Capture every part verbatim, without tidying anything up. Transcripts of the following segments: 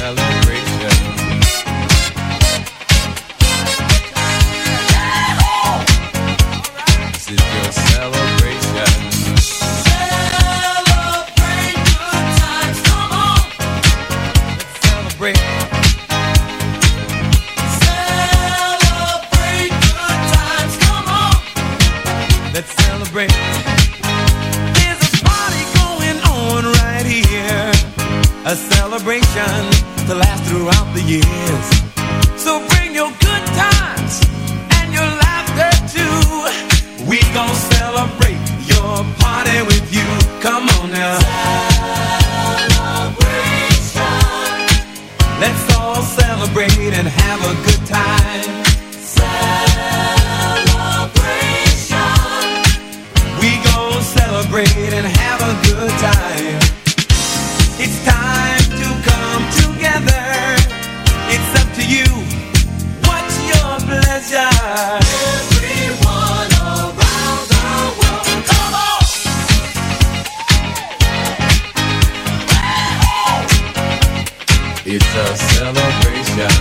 celebration. This is your celebration. Celebrate good times, come on. Let's celebrate. Celebrate good times, come on. Let's celebrate. There's a party going on right here. A celebration to last throughout the years. So bring your good times and your laughter too. We gon' celebrate your party with you. Come on now. Celebration. Let's all celebrate and have a good time. Celebration. We gon' celebrate and have a good time. It's time to come together. It's up to you. What's your pleasure? Everyone around the world, come on! It's a celebration.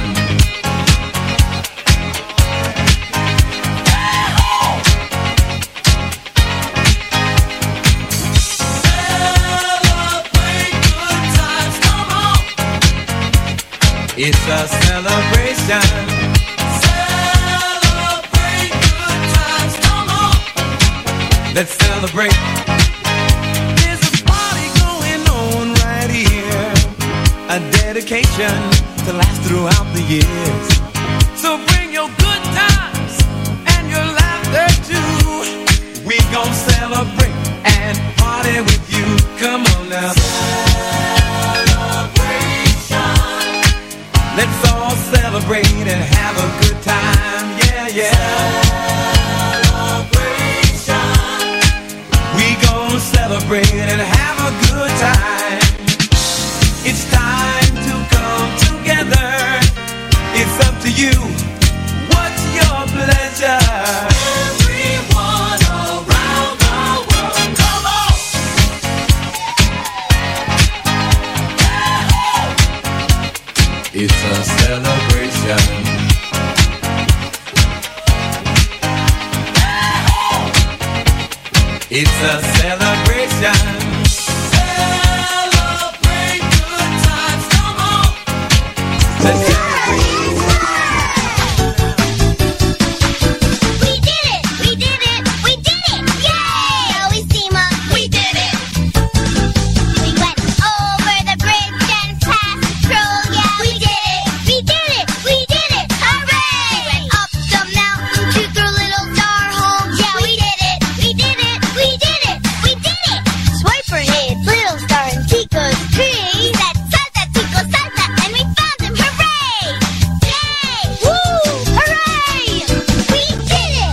It's a celebration. Celebrate good times, come on. Let's celebrate. There's a party going on right here. A dedication to last throughout the years. So bring your good times and your laughter too. We gon' celebrate and party with you. Come on now. Let's all celebrate and have a good time, yeah, yeah. Celebration. We gon' celebrate and have a good time. It's time to come together. It's up to you. What's your pleasure? Everyone around the world, come on! It's a celebration. It's a celebration. Celebrate good times, come on. Let's celebrate. We did it! We did it! We did it! Yay! Always team up. We did it! We went over the bridge and past the troll. Yeah, we did it! We did it! We did it! Hooray! We went up the mountain to the little star home. Yeah, we did it! We did it! We did it! We did it! Swiper hit little star in Chico's tree. That Santa, Chico, Santa, and we found him! Hooray! Yay! Woo! Hooray! We did it!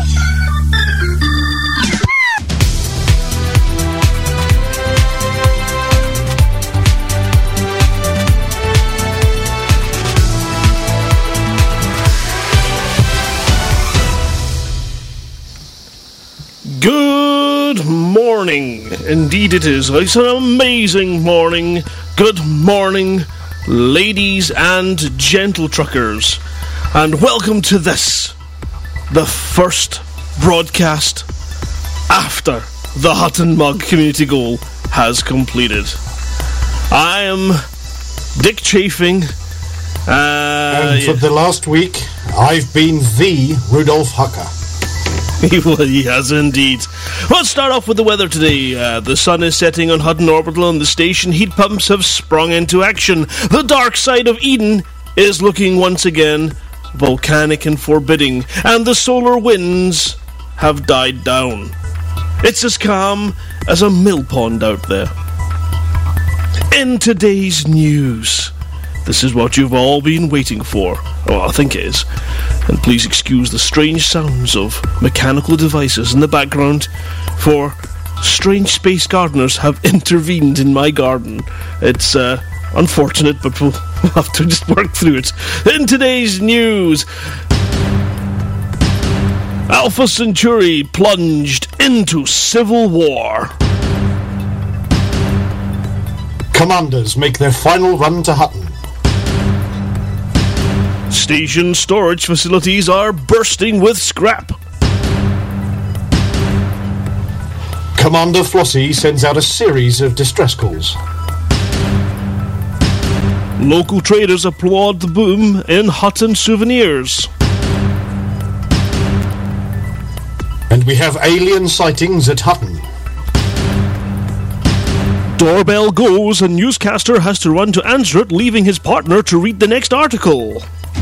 Good morning. Indeed it is. It's an amazing morning. Good morning, ladies and gentle truckers. And welcome to this, the first broadcast after the Hutton Mug Community Goal has completed. I am Dick Chafing. Uh, And for the last week, I've been the Rudolph Hucker. Well, he has indeed. Let's start off with the weather today. Uh, the sun is setting on Hutton Orbital and the station heat pumps have sprung into action. The dark side of Eden is looking once again volcanic and forbidding, and the solar winds have died down. It's as calm as a mill pond out there. In today's news, this is what you've all been waiting for. Well, I think it is. And please excuse the strange sounds of mechanical devices in the background, for strange space gardeners have intervened in my garden. It's uh, unfortunate, but we'll have to just work through it. In today's news, Alpha Centauri plunged into civil war. Commanders make their final run to Hutton. Station storage facilities are bursting with scrap. Commander Flossie sends out a series of distress calls. Local traders applaud the boom in Hutton souvenirs. And we have alien sightings at Hutton. Doorbell goes and newscaster has to run to answer it, leaving his partner to read the next article.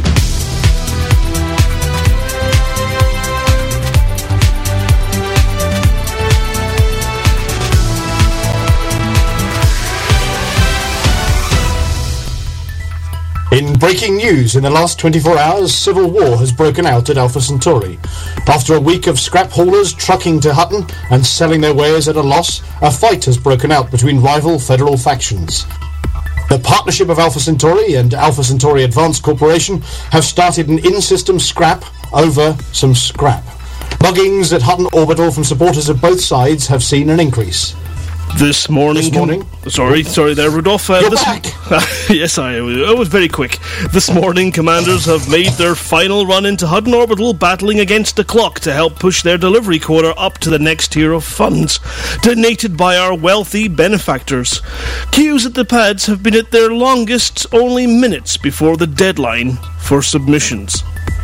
In breaking news, in the last twenty-four hours, civil war has broken out at Alpha Centauri. After a week of scrap haulers trucking to Hutton and selling their wares at a loss, a fight has broken out between rival federal factions. The partnership of Alpha Centauri and Alpha Centauri Advanced Corporation have started an in-system scrap over some scrap. Buggings at Hutton Orbital from supporters of both sides have seen an increase. This morning... This morning? Com- sorry, sorry there, Rudolph. Uh, You're this back! yes, I, I was very quick. This morning, commanders have made their final run into Hutton Orbital, battling against the clock to help push their delivery quota up to the next tier of funds, donated by our wealthy benefactors. Queues at the pads have been at their longest only minutes before the deadline for submissions.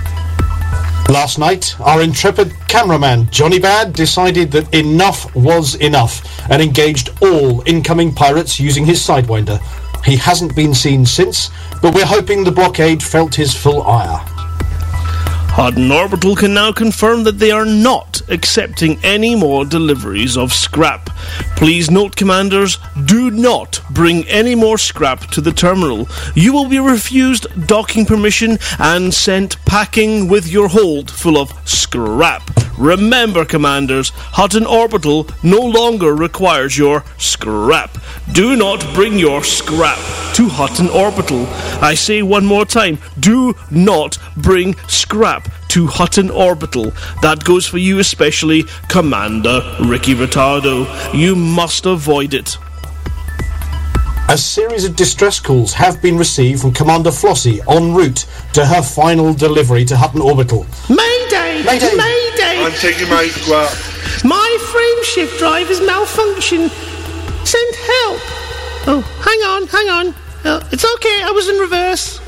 Last night, our intrepid cameraman, Johnny Bad, decided that enough was enough and engaged all incoming pirates using his Sidewinder. He hasn't been seen since, but we're hoping the blockade felt his full ire. Hutton Orbital can now confirm that they are not accepting any more deliveries of scrap. Please note, commanders, do not bring any more scrap to the terminal. You will be refused docking permission and sent packing with your hold full of scrap. Remember, commanders, Hutton Orbital no longer requires your scrap. Do not bring your scrap to Hutton Orbital. I say one more time, do not bring scrap to Hutton Orbital. That goes for you especially, Commander Ricky Retardo. You must avoid it. A series of distress calls have been received from Commander Flossie en route to her final delivery to Hutton Orbital. Mayday! Mayday! Mayday! I'm taking my scrap. My frame shift drive is malfunction. Send help. Oh, hang on, hang on. Uh, it's okay, I was in reverse.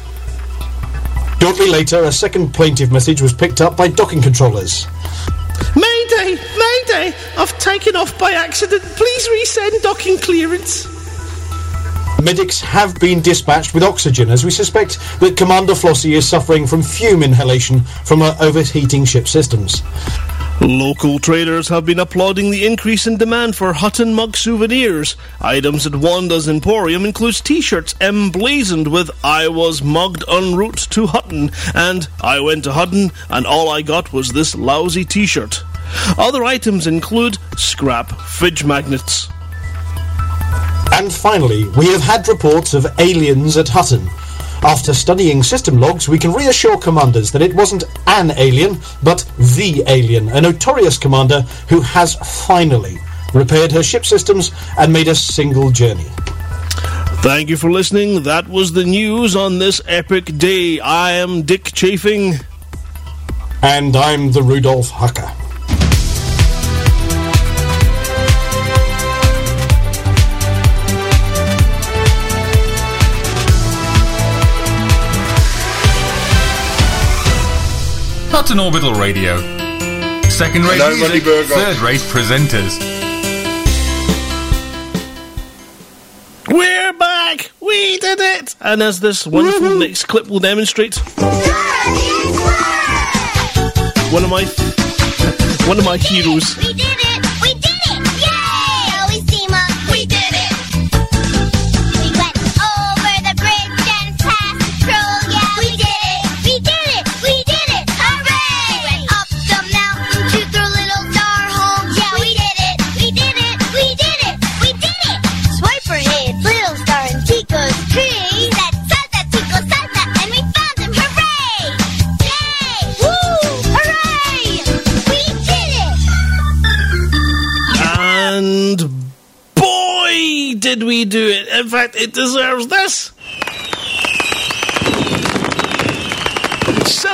Shortly later, a second plaintive message was picked up by docking controllers. Mayday! Mayday! I've taken off by accident. Please resend docking clearance. Medics have been dispatched with oxygen as we suspect that Commander Flossie is suffering from fume inhalation from her overheating ship systems. Local traders have been applauding the increase in demand for Hutton mug souvenirs. Items at Wanda's Emporium includes t-shirts emblazoned with "I was mugged en route to Hutton" and "I went to Hutton and all I got was this lousy t-shirt." Other items include scrap fridge magnets. And finally, we have had reports of aliens at Hutton. After studying system logs, we can reassure commanders that it wasn't an alien, but the alien, a notorious commander who has finally repaired her ship systems and made a single journey. Thank you for listening. That was the news on this epic day. I am Dick Chafing. And I'm the Rudolph Hucker. Hutton Orbital Radio. Second-rate Hello, music, Buddy Burger. third-rate presenters. We're back! We did it! And as this wonderful next clip will demonstrate, one of my one of my heroes. We did it! We did it! Yay! Always team up. We did it! We went over the bridge and past the troll. Yeah, we did it! We did it! We did it! Hooray! We went up the mountain to the little star home. Yeah, we did it! We did it! We did it! We did it! Swiper hit little star in Tico's tree. That Santa Tico Santa, and we found him! Hooray! Yay! Woo! Hooray! We did it! And boy, did we do it. In fact, it deserves this.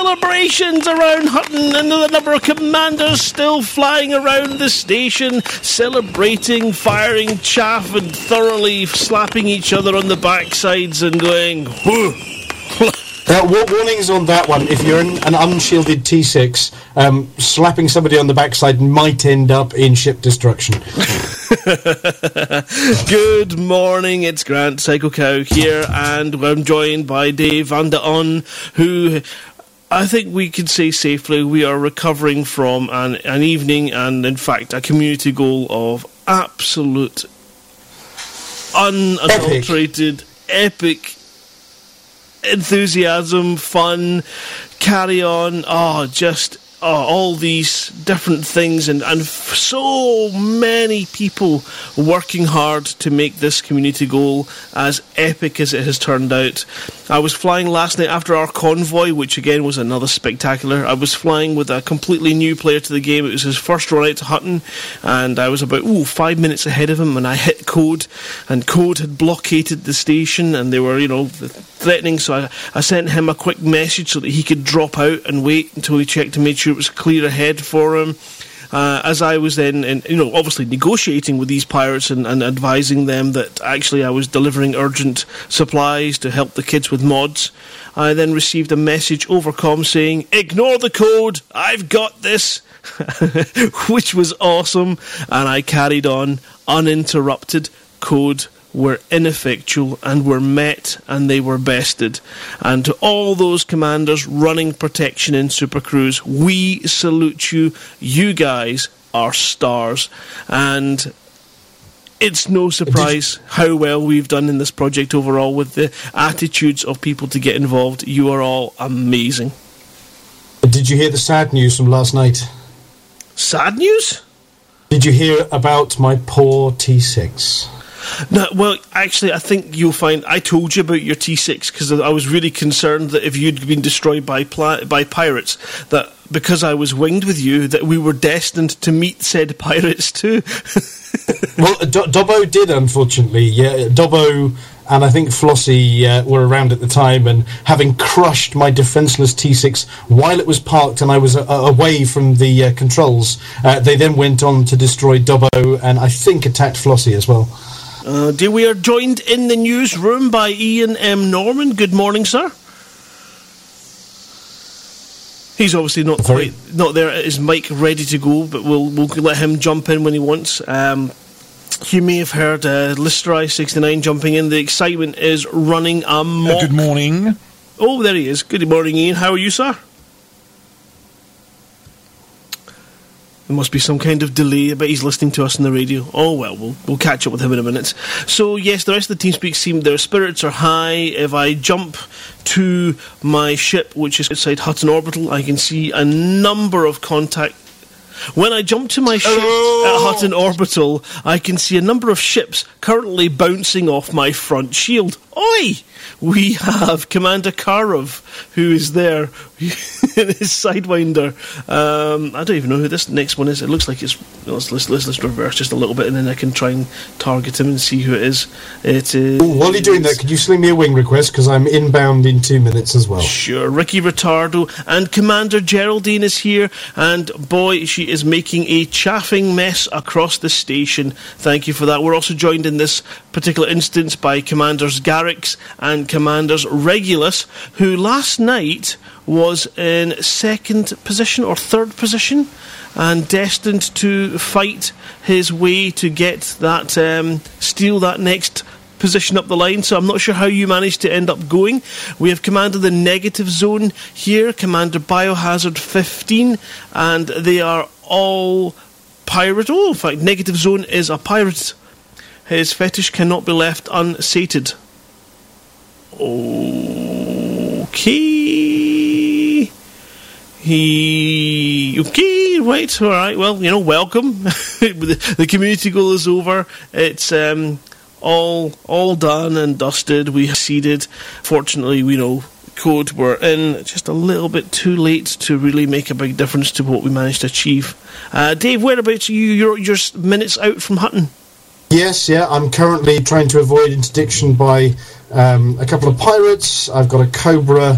celebrations around Hutton, and the number of commanders still flying around the station, celebrating, firing chaff and thoroughly slapping each other on the backsides and going, whoo. Uh, war- warnings on that one. If you're in an unshielded T six, um, slapping somebody on the backside might end up in ship destruction. Good morning, it's Grant Psycho Cow here, and I'm joined by Dave Van de On, who I think we can say safely we are recovering from an, an evening and, in fact, a community goal of absolute, unadulterated, epic, epic enthusiasm, fun, carry on, oh, just oh, all these different things, and, and f- so many people working hard to make this community goal as epic as it has turned out. I was flying last night after our convoy, which again was another spectacular. I was flying with a completely new player to the game. It was his first run out to Hutton, and I was about ooh, five minutes ahead of him when I hit Code, and Code had blockaded the station, and they were, you know, threatening, so I, I sent him a quick message so that he could drop out and wait until he checked to make sure it was clear ahead for him. Uh, as I was then, in, you know, obviously negotiating with these pirates and, and advising them that actually I was delivering urgent supplies to help the kids with mods, I then received a message over comm saying, "Ignore the code, I've got this," which was awesome, and I carried on uninterrupted. Code were ineffectual and were met, and they were bested. And to all those commanders running protection in Super Cruise, we salute you. You guys are stars. And it's no surprise how well we've done in this project overall with the attitudes of people to get involved. You are all amazing. Did you hear the sad news from last night? Sad news? Did you hear about my poor T six? No, well, actually, I think you'll find I told you about your T six because I was really concerned that if you'd been destroyed by pla- by pirates, that because I was winged with you, that we were destined to meet said pirates too. Well, Do- Dobbo did, unfortunately. Yeah, Dobbo and I think Flossie uh, were around at the time, and having crushed my defenceless T six while it was parked and I was uh, away from the uh, controls, uh, they then went on to destroy Dobbo and I think attacked Flossie as well. Uh, dear, we are joined in the newsroom by Ian M. Norman. Good morning, sir. He's obviously not quite not there at his mic ready to go, but we'll we'll let him jump in when he wants. Um, you may have heard uh, Listerai sixty-nine jumping in. The excitement is running amok. Uh, good morning. Oh, there he is. Good morning, Ian. How are you, sir? There must be some kind of delay, but he's listening to us on the radio. Oh, well, we'll we'll catch up with him in a minute. So, yes, the rest of the TeamSpeak team, their spirits are high. If I jump to my ship, which is outside Hutton Orbital, I can see a number of contact... When I jump to my ship oh. at Hutton Orbital, I can see a number of ships currently bouncing off my front shield. Oi! We have Commander Karov, who is there in his Sidewinder. Um, I don't even know who this next one is. It looks like it's... Let's, let's, let's, let's reverse just a little bit, and then I can try and target him and see who it is. It is... Ooh, while you're doing that, could you sling me a wing request? Because I'm inbound in two minutes as well. Sure. Ricky Retardo. And Commander Geraldine is here. And, boy, she is making a chaffing mess across the station. Thank you for that. We're also joined in this particular instance by Commanders Garrix and Commanders Regulus, who last night was in second position or third position and destined to fight his way to get that, um, steal that next position up the line. So I'm not sure how you managed to end up going. We have Commander the Negative Zone here, Commander Biohazard fifteen, and they are all pirate. Oh, in fact, Negative Zone is a pirate. His fetish cannot be left unsated. Okay. He... Okay, right, alright, well, you know, welcome. the, the community goal is over. It's um, all all done and dusted. We succeeded. Fortunately, we know Code were in just a little bit too late to really make a big difference to what we managed to achieve. Uh, Dave, whereabouts are you? You're, you're minutes out from Hutton. Yes, yeah, I'm currently trying to avoid interdiction by um, a couple of pirates. I've got a Cobra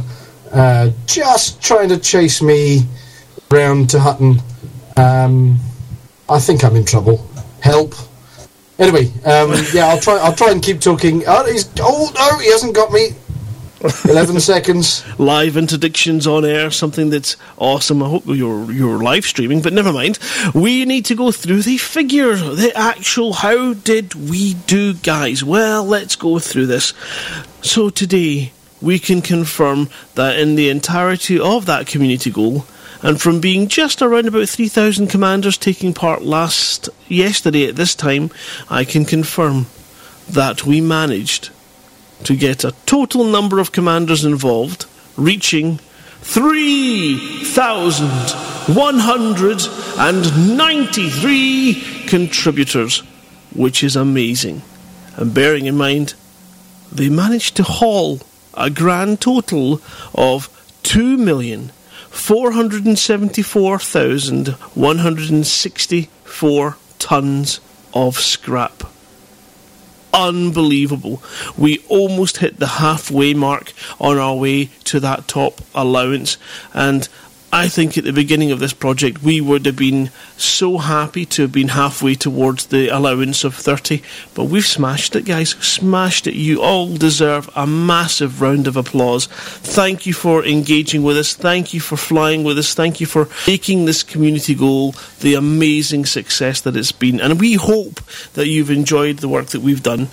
uh, just trying to chase me round to Hutton. Um, I think I'm in trouble. Help. Anyway, um, yeah, I'll try. I'll try and keep talking. Oh, he's, oh no, he hasn't got me. Eleven seconds. Live interdictions on air, something that's awesome. I hope you're you're live streaming, but never mind. We need to go through the figures, the actual how did we do, guys? Well, let's go through this. So today we can confirm that in the entirety of that community goal, and from being just around about three thousand commanders taking part last yesterday at this time, I can confirm that we managed to get a total number of commanders involved reaching three thousand one hundred ninety-three contributors, which is amazing. And bearing in mind, they managed to haul a grand total of two million four hundred seventy-four thousand one hundred sixty-four tonnes of scrap. Unbelievable. We almost hit the halfway mark on our way to that top allowance, and I think at the beginning of this project we would have been so happy to have been halfway towards the allowance of thirty, but we've smashed it, guys. Smashed it. You all deserve a massive round of applause. Thank you for engaging with us. Thank you for flying with us. Thank you for making this community goal the amazing success that it's been, and we hope that you've enjoyed the work that we've done.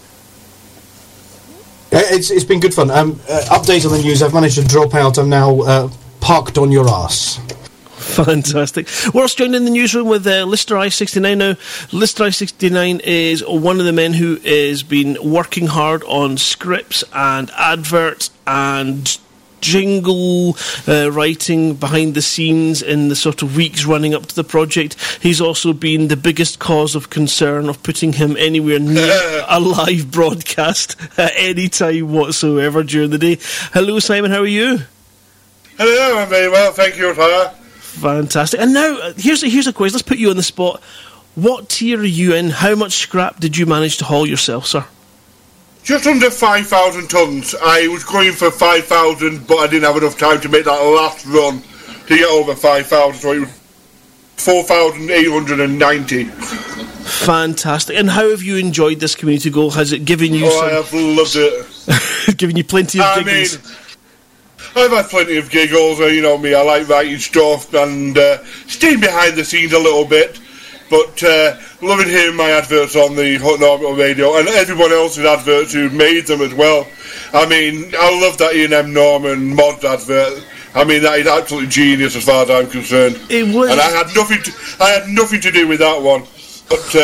It's it's been good fun. Um, uh, update on the news. I've managed to drop out. I'm now uh, parked on your arse. Fantastic. We're also joined in the newsroom with uh, Lister I sixty-nine now. Lister I sixty-nine is one of the men who has been working hard on scripts and adverts and jingle uh, writing behind the scenes in the sort of weeks running up to the project. He's also been the biggest cause of concern of putting him anywhere near a live broadcast at any time whatsoever during the day. Hello, Simon, how are you? Hello, I'm very well, thank you, sir. Fantastic. And now, uh, here's a, here's a quiz. Let's put you on the spot. What tier are you in? How much scrap did you manage to haul yourself, sir? Just under five thousand tonnes. I was going for five thousand, but I didn't have enough time to make that last run to get over five thousand, so it was four thousand eight hundred ninety. Fantastic. And how have you enjoyed this community goal? Has it given you oh, some... I have loved it. given you plenty of I giggles? mean, I've had plenty of giggles, uh, you know me, I like writing stuff and uh, staying behind the scenes a little bit, but uh, loving hearing my adverts on the Hutton Orbital Radio and everyone else's adverts who made them as well. I mean, I love that Ian M. Norman mod advert. I mean, that is absolutely genius as far as I'm concerned. It was. And I had nothing to, I had nothing to do with that one. But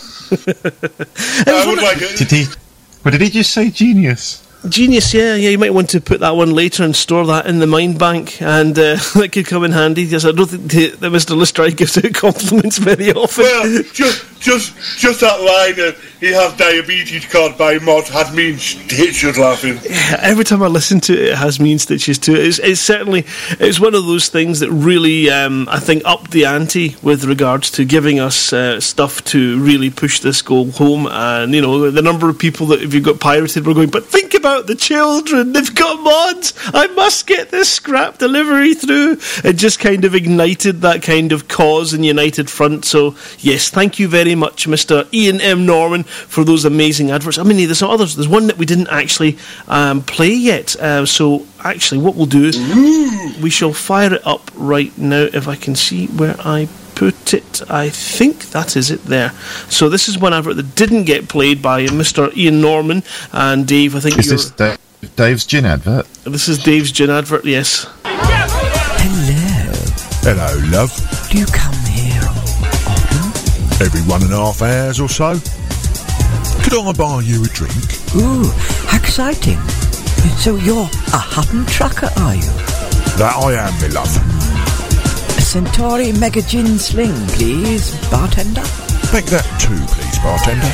uh, I would like it. Did he, what did he just say, genius? Genius, yeah, yeah. You might want to put that one later and store that in the mind bank, and uh, that could come in handy. Because I don't think the, that Mister Lestrade gives out compliments very often. Well, just, just, just that line of "he has diabetes caused by mods" had me in stitches laughing. Yeah, every time I listen to it, it has me in stitches too. It's, it's certainly it's one of those things that really, um, I think, upped the ante with regards to giving us uh, stuff to really push this goal home. And you know, the number of people that if you got pirated were going, but think about the children, they've got mods, I must get this scrap delivery through. It just kind of ignited that kind of cause and united front. So yes, thank you very much, Mister Ian M. Norman, for those amazing adverts. I mean, there's some others. There's one that we didn't actually um, play yet, uh, so actually what we'll do is we shall fire it up right now if I can see where I put it. I think that is it there. So this is one advert that didn't get played by Mister Ian Norman and Dave. I think is you're... this Dave, Dave's gin advert? This is Dave's gin advert. Yes. Hello. Hello, love. Do you come here often? Every one and a half hours or so. Could I buy you a drink? Ooh, how exciting! So you're a Hutton trucker, are you? That I am, my love. A Centauri Mega Gin Sling, please, bartender. Make that two, please, bartender.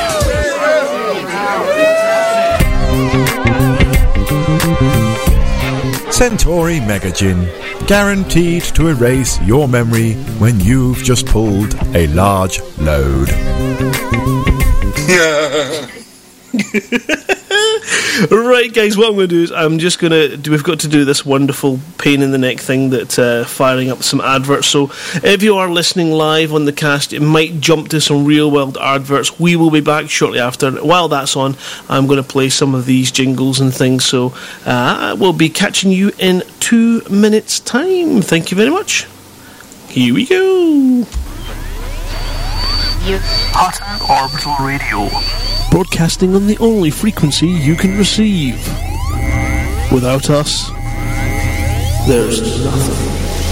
Centauri Mega Gin, guaranteed to erase your memory when you've just pulled a large load. Right, guys, what I'm going to do is I'm just going to... We've got to do this wonderful pain-in-the-neck thing that uh, firing up some adverts. So if you are listening live on the cast, it might jump to some real-world adverts. We will be back shortly after. While that's on, I'm going to play some of these jingles and things. So uh, we'll be catching you in two minutes' time. Thank you very much. Here we go. Hutton Orbital Radio. Broadcasting on the only frequency you can receive. Without us, there's nothing.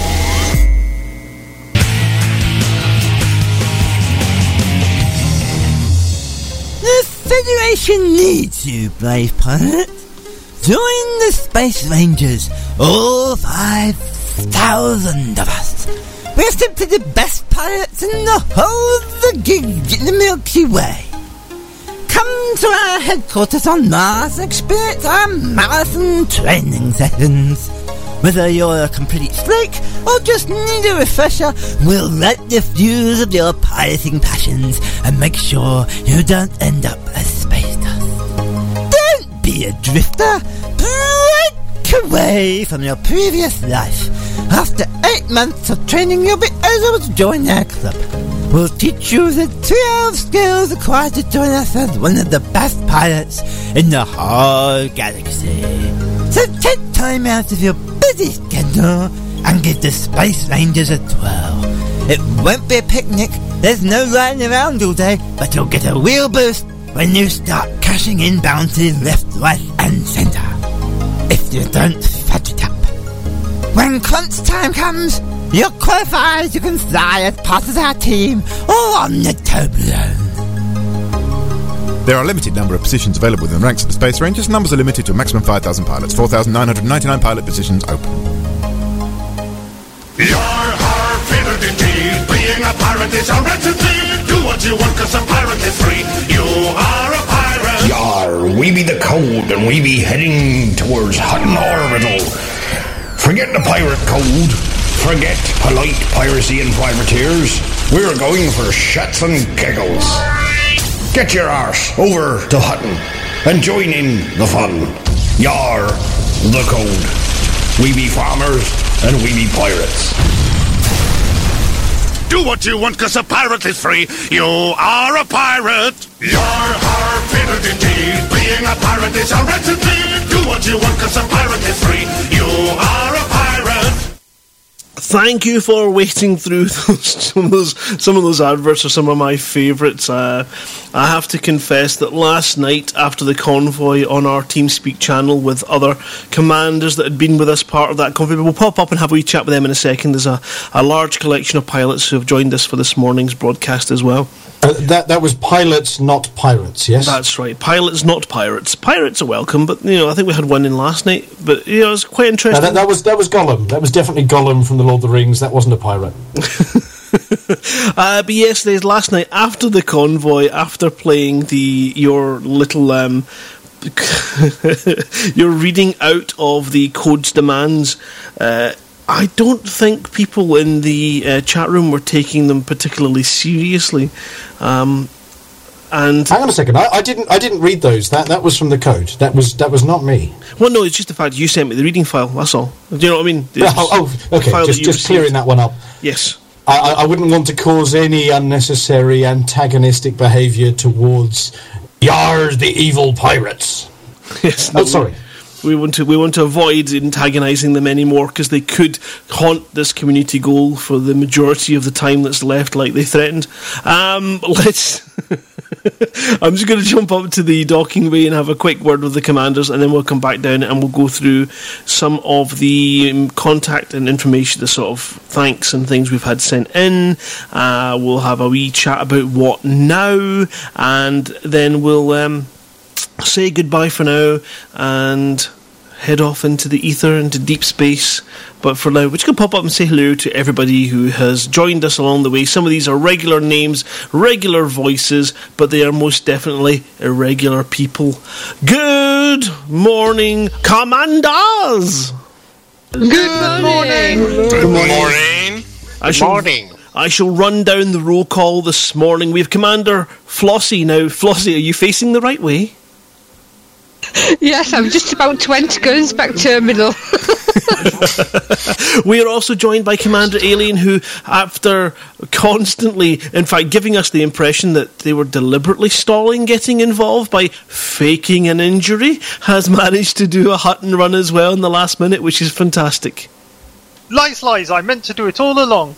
The Federation needs you, brave pilot. Join the Space Rangers, all five thousand of us. We're simply the best pilots in the whole of the gig in the Milky Way. Come to our headquarters on Mars and experience our marathon training sessions. Whether you're a complete flake or just need a refresher, we'll light the fuse of your piloting passions and make sure you don't end up as space dust. Don't be a drifter. Break away from your previous life. After eight months of training, you'll be able to join our club. We'll teach you the twelve skills required to join us as one of the best pilots in the whole galaxy. So take time out of your busy schedule and give the Space Rangers a twirl. It won't be a picnic, there's no riding around all day, but you'll get a real boost when you start cashing in bounties left, right and centre. If you don't fudge it up. When crunch time comes, you're qualified, you can fly as part of our team or on the Toblerone. There are a limited number of positions available within the ranks of the Space Rangers. Numbers are limited to a maximum five thousand pilots. four thousand nine hundred ninety-nine pilot positions open. You're our favorite indeed. Being a pirate is a recipe. Do what you want, cause a pirate is free. You are a pirate. Yar, we be the code, and we be heading towards Hutton Orbital. Forget the pirate code. Forget polite piracy and privateers. We're going for shits and giggles. Get your arse over to Hutton and join in the fun. Yar, the code. We be farmers and we be pirates. Do what you want, cause a pirate is free. You are a pirate. You're our favorite indeed. Being a pirate is a recipe. Do what you want, cause a pirate is free. You are a pirate. Thank you for waiting through those, some of those some of those adverts are some of my favourites. Uh, I have to confess that last night, after the convoy on our TeamSpeak channel with other commanders that had been with us part of that convoy, we'll pop up and have a wee chat with them in a second. There's a, a large collection of pilots who have joined us for this morning's broadcast as well. Uh, that that was pilots, not pirates, yes? That's right. Pilots, not pirates. Pirates are welcome, but, you know, I think we had one in last night. But, you know, it was quite interesting. No, that, that was that was Gollum. That was definitely Gollum from the Lord of the Rings. That wasn't a pirate. uh, but yes, there's last night, after the convoy, after playing the your little... Um, you're reading out of the code's demands... Uh, I don't think people in the uh, chat room were taking them particularly seriously. Um, and hang on a second, I, I didn't. I didn't read those. That that was from the code. That was that was not me. Well, no, it's just the fact you sent me the reading file. That's all. Do you know what I mean? Oh, oh, okay. Just just clearing that one up. Yes. I, I, I wouldn't want to cause any unnecessary antagonistic behaviour towards Yar, the evil pirates. Yes. No, oh, sorry. We want to we want to avoid antagonising them anymore because they could haunt this community goal for the majority of the time that's left, like they threatened. Um, let's. I'm just going to jump up to the docking bay and have a quick word with the commanders, and then we'll come back down and we'll go through some of the um, contact and information, the sort of thanks and things we've had sent in. Uh, we'll have a wee chat about what now, and then we'll. Um, say goodbye for now and head off into the ether, into deep space. But for now, we're just going to pop up and say hello to everybody who has joined us along the way. Some of these are regular names, regular voices, but they are most definitely irregular people. Good morning, commanders! Good morning! Good morning! I shall, morning. I shall run down the roll call this morning. We have Commander Flossie now. Flossie, are you facing the right way? Yes, I'm just about to enter Gunsback Terminal. We are also joined by Commander Alien, who, after constantly, in fact, giving us the impression that they were deliberately stalling getting involved by faking an injury, has managed to do a Hutton run as well in the last minute, which is fantastic. Lies, lies, I meant to do it all along.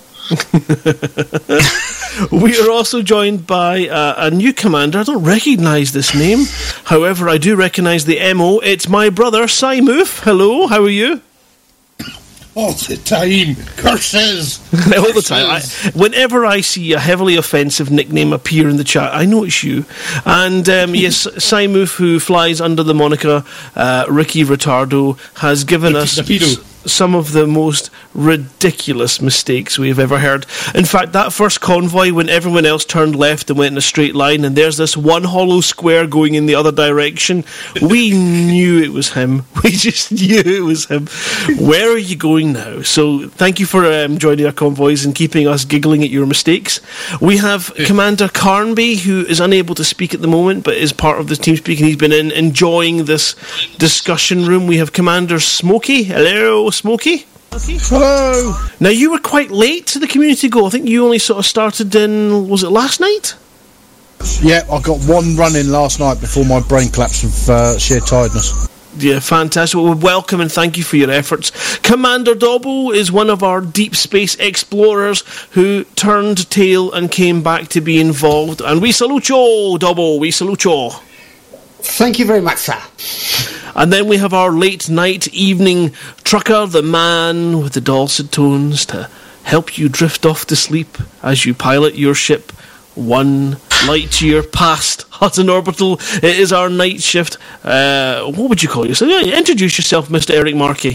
We are also joined by uh, a new commander. I don't recognise this name. However, I do recognise the M O. It's my brother, Simoof. Hello, how are you? All the time. Curses. All the time. I, whenever I see a heavily offensive nickname appear in the chat, I know it's you. And um, yes, Simoof, who flies under the moniker uh, Ricky Retardo, has given us s- some of the most ridiculous mistakes we have ever heard. In fact, that first convoy, when everyone else turned left and went in a straight line, and there's this one hollow square going in the other direction, we knew it was him. We just knew it was him. Where are you going now? So thank you for um, joining our convoys and keeping us giggling at your mistakes. We have Commander Carnby, who is unable to speak at the moment, but is part of the team speaking. He's been in enjoying this discussion room. We have Commander Smokey. Hello, Smokey. Hello. Now, you were quite late to the community goal. I think you only sort of started in, was it last night? Yeah, I got one run in last night before my brain collapsed of uh, sheer tiredness. Yeah, fantastic. Well, welcome and thank you for your efforts. Commander Dobbo is one of our deep space explorers who turned tail and came back to be involved. And we salute you, Dobbo. We salute you. Thank you very much, sir. And then we have our late night evening trucker, the man with the dulcet tones to help you drift off to sleep as you pilot your ship one light year past Hutton Orbital. It is our night shift. Uh, what would you call yourself? Yeah, introduce yourself, Mister Eric Markey.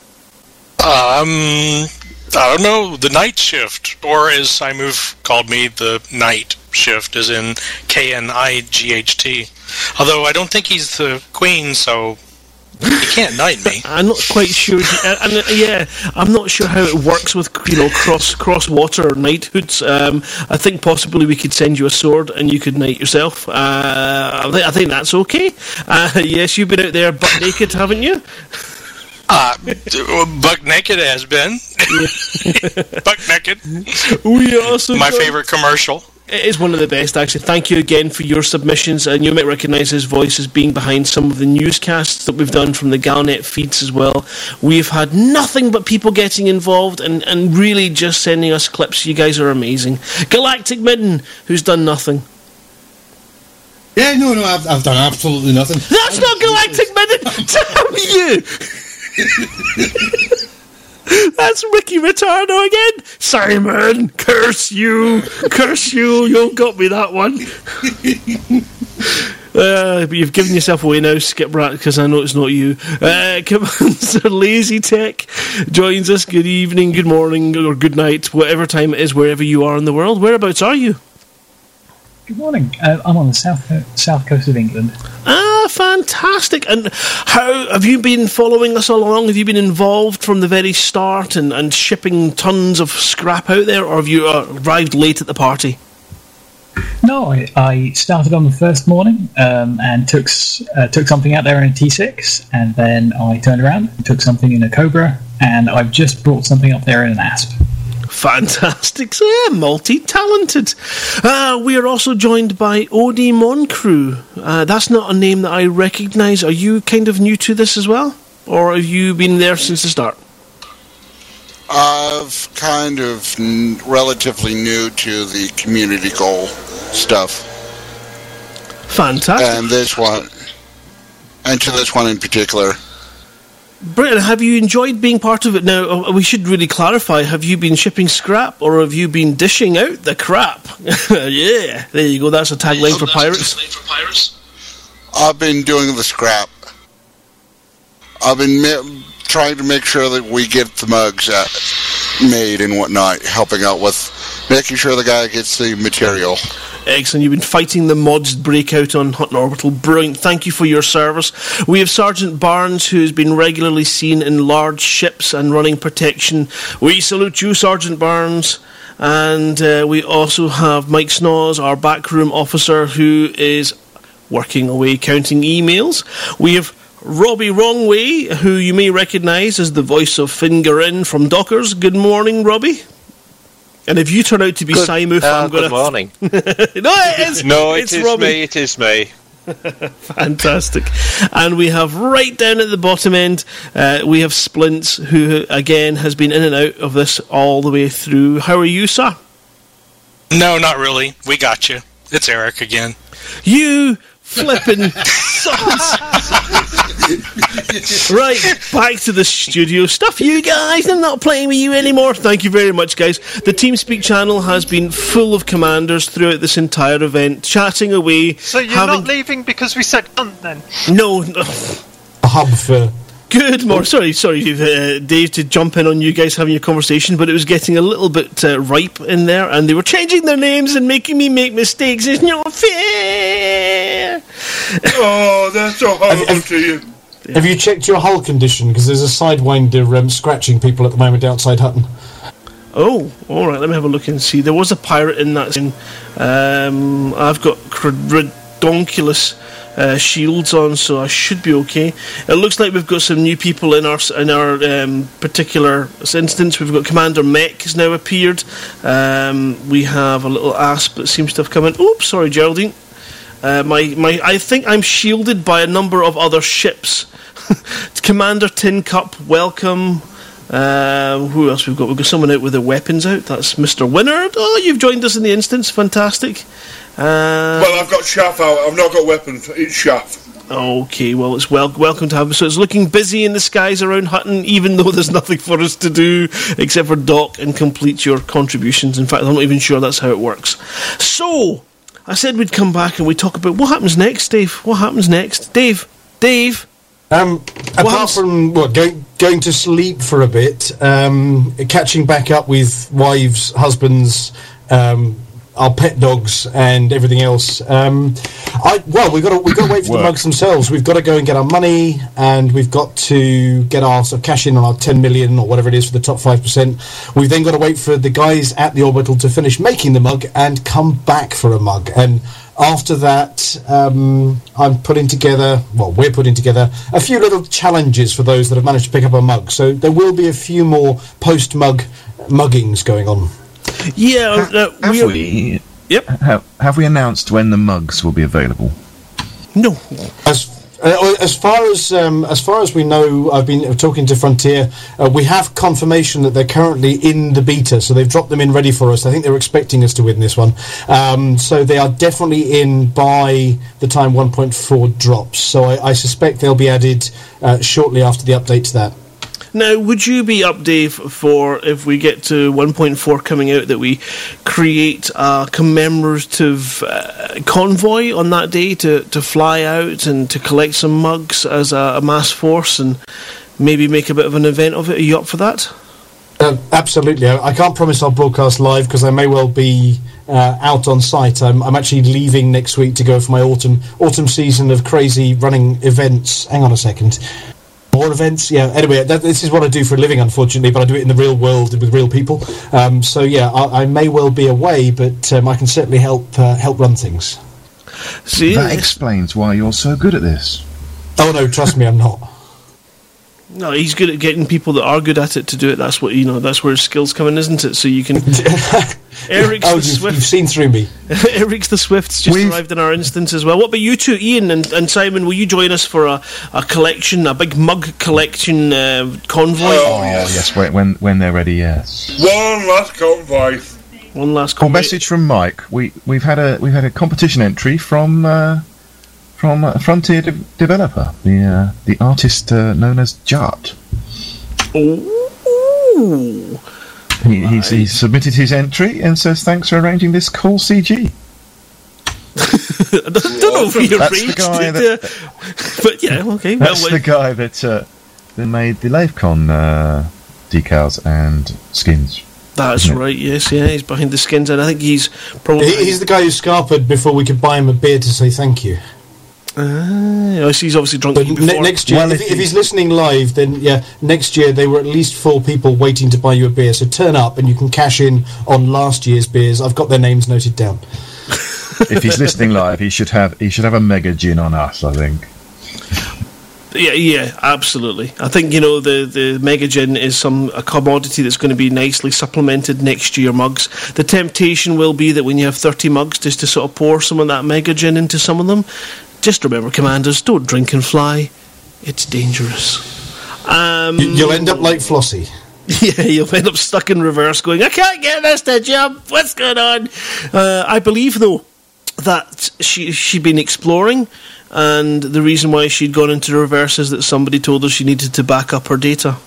Um, I don't know, the night shift, or as Simoof called me, the night shift, as in K N I G H T. Although I don't think he's the queen, so he can't knight me. I'm not quite sure. And, and, yeah, I'm not sure how it works with, you know, cross cross water knighthoods. Um, I think possibly we could send you a sword and you could knight yourself. Uh, I, th- I think that's okay. Uh, yes, you've been out there butt naked, haven't you? Uh, buck naked has been. Buck naked. We also my got- favorite commercial. It is one of the best, actually. Thank you again for your submissions, and you might recognise his voice as being behind some of the newscasts that we've done from the Galnet feeds as well. We've had nothing but people getting involved and, and really just sending us clips. You guys are amazing. Galactic Midden, who's done nothing. Yeah, no, no, I've, I've done absolutely nothing. That's not Galactic Midden! Damn you! That's Ricky Retardo again. Simon, curse you, curse you. You got me that one. uh, but you've given yourself away now, Skip Rat, because I know it's not you. Uh, Commander Lazy Tech joins us. Good evening, good morning, or good night, whatever time it is, wherever you are in the world. Whereabouts are you? Good morning. Uh, I'm on the south co- south coast of England. Ah, fantastic. And how have you been following us all along? Have you been involved from the very start and, and shipping tons of scrap out there, or have you uh, arrived late at the party? No, I, I started on the first morning um, and took s- uh, took something out there in a T six, and then I turned around and took something in a Cobra, and I've just brought something up there in an Asp. Fantastic. So, yeah, multi-talented. Uh, we are also joined by Odie Moncrew. Uh, that's not a name that I recognise. Are you kind of new to this as well? Or have you been there since the start? I've kind of n- relatively new to the community goal stuff. Fantastic. And this one, and to this one in particular. Brilliant. Have you enjoyed being part of it? Now, we should really clarify, have you been shipping scrap or have you been dishing out the crap? Yeah, there you go. That's a tagline oh, for pirates. I've been doing the scrap. I've been ma- trying to make sure that we get the mugs uh, made and whatnot, helping out with making sure the guy gets the material. Excellent. You've been fighting the mods breakout on Hutton Orbital. Brilliant. Thank you for your service. We have Sergeant Barnes, who has been regularly seen in large ships and running protection. We salute you, Sergeant Barnes. And uh, we also have Mike Snows, our backroom officer, who is working away, counting emails. We have Robbie Wrongway, who you may recognise as the voice of Fingerin from Dockers. Good morning, Robbie. And if you turn out to be Good, Simuf, uh, I'm going to... Good morning. no, it is. No, it it's is Robbie. me. It is me. Fantastic. And we have right down at the bottom end, uh, we have Splints, who again has been in and out of this all the way through. How are you, sir? No, not really. We got you. It's Eric again. You flippin' sons. Right, back to the studio. Stuff you guys, I'm not playing with you anymore. Thank you very much, guys. The TeamSpeak channel has been full of commanders throughout this entire event, chatting away. So you're having... not leaving because we said cunt then? No, no. A hub for... Good morning. Sorry, sorry, uh, Dave, to jump in on you guys having your conversation, but it was getting a little bit uh, ripe in there, and they were changing their names and making me make mistakes. It's not fair. Oh, that's so horrible to you. Have you checked your hull condition? Because there's a Sidewinder um, scratching people at the moment outside Hutton. Oh, all right. Let me have a look and see. There was a pirate in that scene. Um, I've got redonkulous uh, shields on, so I should be okay. It looks like we've got some new people in our in our um, particular instance. We've got Commander Mech has now appeared. Um, we have a little asp that seems to have come in. Oops, sorry, Geraldine. Uh, my my, I think I'm shielded by a number of other ships. Commander Tin Cup, welcome. Uh, who else we've got? We've got someone out with their weapons out. That's Mister Winard. Oh, you've joined us in the instance. Fantastic. Uh, well, I've got chaff out. I've not got weapons. It's chaff. Okay, well, it's wel- welcome to have us. So it's looking busy in the skies around Hutton, even though there's nothing for us to do except for dock and complete your contributions. In fact, I'm not even sure that's how it works. So, I said we'd come back and we'd talk about what happens next, Dave. What happens next? Dave? Dave? Um, apart from what, going, going to sleep for a bit, um, catching back up with wives, husbands, um, our pet dogs, and everything else. Um, I well, we've got to we've got to wait for the mugs themselves. We've got to go and get our money, and we've got to get our sort of cash in on our ten million or whatever it is for the top five percent. We've then got to wait for the guys at the orbital to finish making the mug and come back for a mug. And after that, um, I'm putting together, well, we're putting together a few little challenges for those that have managed to pick up a mug. So there will be a few more post-mug muggings going on. Yeah, uh, have we, are, we? Yep. Have, have we announced when the mugs will be available? No. As uh, as far as um, as far as we know, I've been talking to Frontier. Uh, we have confirmation that they're currently in the beta, so they've dropped them in ready for us. I think they're expecting us to win this one, um, so they are definitely in by the time one point four drops. So I, I suspect they'll be added uh, shortly after the update to that. Now, would you be up, Dave, for if we get to one point four coming out, that we create a commemorative uh, convoy on that day to, to fly out and to collect some mugs as a, a mass force and maybe make a bit of an event of it? Are you up for that? Uh, absolutely. I, I can't promise I'll broadcast live because I may well be uh, out on site. I'm, I'm actually leaving next week to go for my autumn autumn season of crazy running events. Hang on a second. More events, yeah. Anyway, that, this is what I do for a living, unfortunately, but I do it in the real world with real people. Um, so yeah, I, I may well be away, but um, I can certainly help uh, help run things. See, that explains why you're so good at this. Oh no, trust me, I'm not. No, he's good at getting people that are good at it to do it. That's what you know. That's where his skills come in, isn't it? So you can. Eric's oh, the you've, Swift. You've seen through me. Eric's the Swift's just We've... arrived in our instance as well. What about you two, Ian and, and Simon? Will you join us for a, a collection, a big mug collection uh, convoy? Oh, yes, yes. When, when when they're ready, yes. One last convoy. One last convoy. Oh, message from Mike. We we've had a we've had a competition entry from. Uh, From a Frontier de- developer, the uh, the artist uh, known as Jart. Ooh. He, he's, he's submitted his entry and says thanks for arranging this cool C G. I don't, don't know if he arranged it, that, uh, but yeah, okay. That's well, the guy that uh, that made the LaveCon uh, decals and skins. That's right. Yes, yeah, he's behind the skins, and I think he's probably he, he's the guy who scarpered before we could buy him a beer to say thank you. Uh, he's obviously drunk. But ne- next year, well, if, if he's listening live, then yeah, next year there were at least four people waiting to buy you a beer. So turn up and you can cash in on last year's beers. I've got their names noted down. if he's listening live, he should have he should have a mega gin on us, I think. Yeah, yeah, absolutely. I think, you know, the, the Mega Gin is some a commodity that's going to be nicely supplemented next to your mugs. The temptation will be that when you have thirty mugs, just to sort of pour some of that Mega Gin into some of them. Just remember, Commanders, don't drink and fly. It's dangerous. Um, You'll end up like Flossie. Yeah, you'll end up stuck in reverse going, I can't get this to jump. What's going on? Uh, I believe, though, that she, she'd been exploring, and the reason why she'd gone into reverse is that somebody told her she needed to back up her data.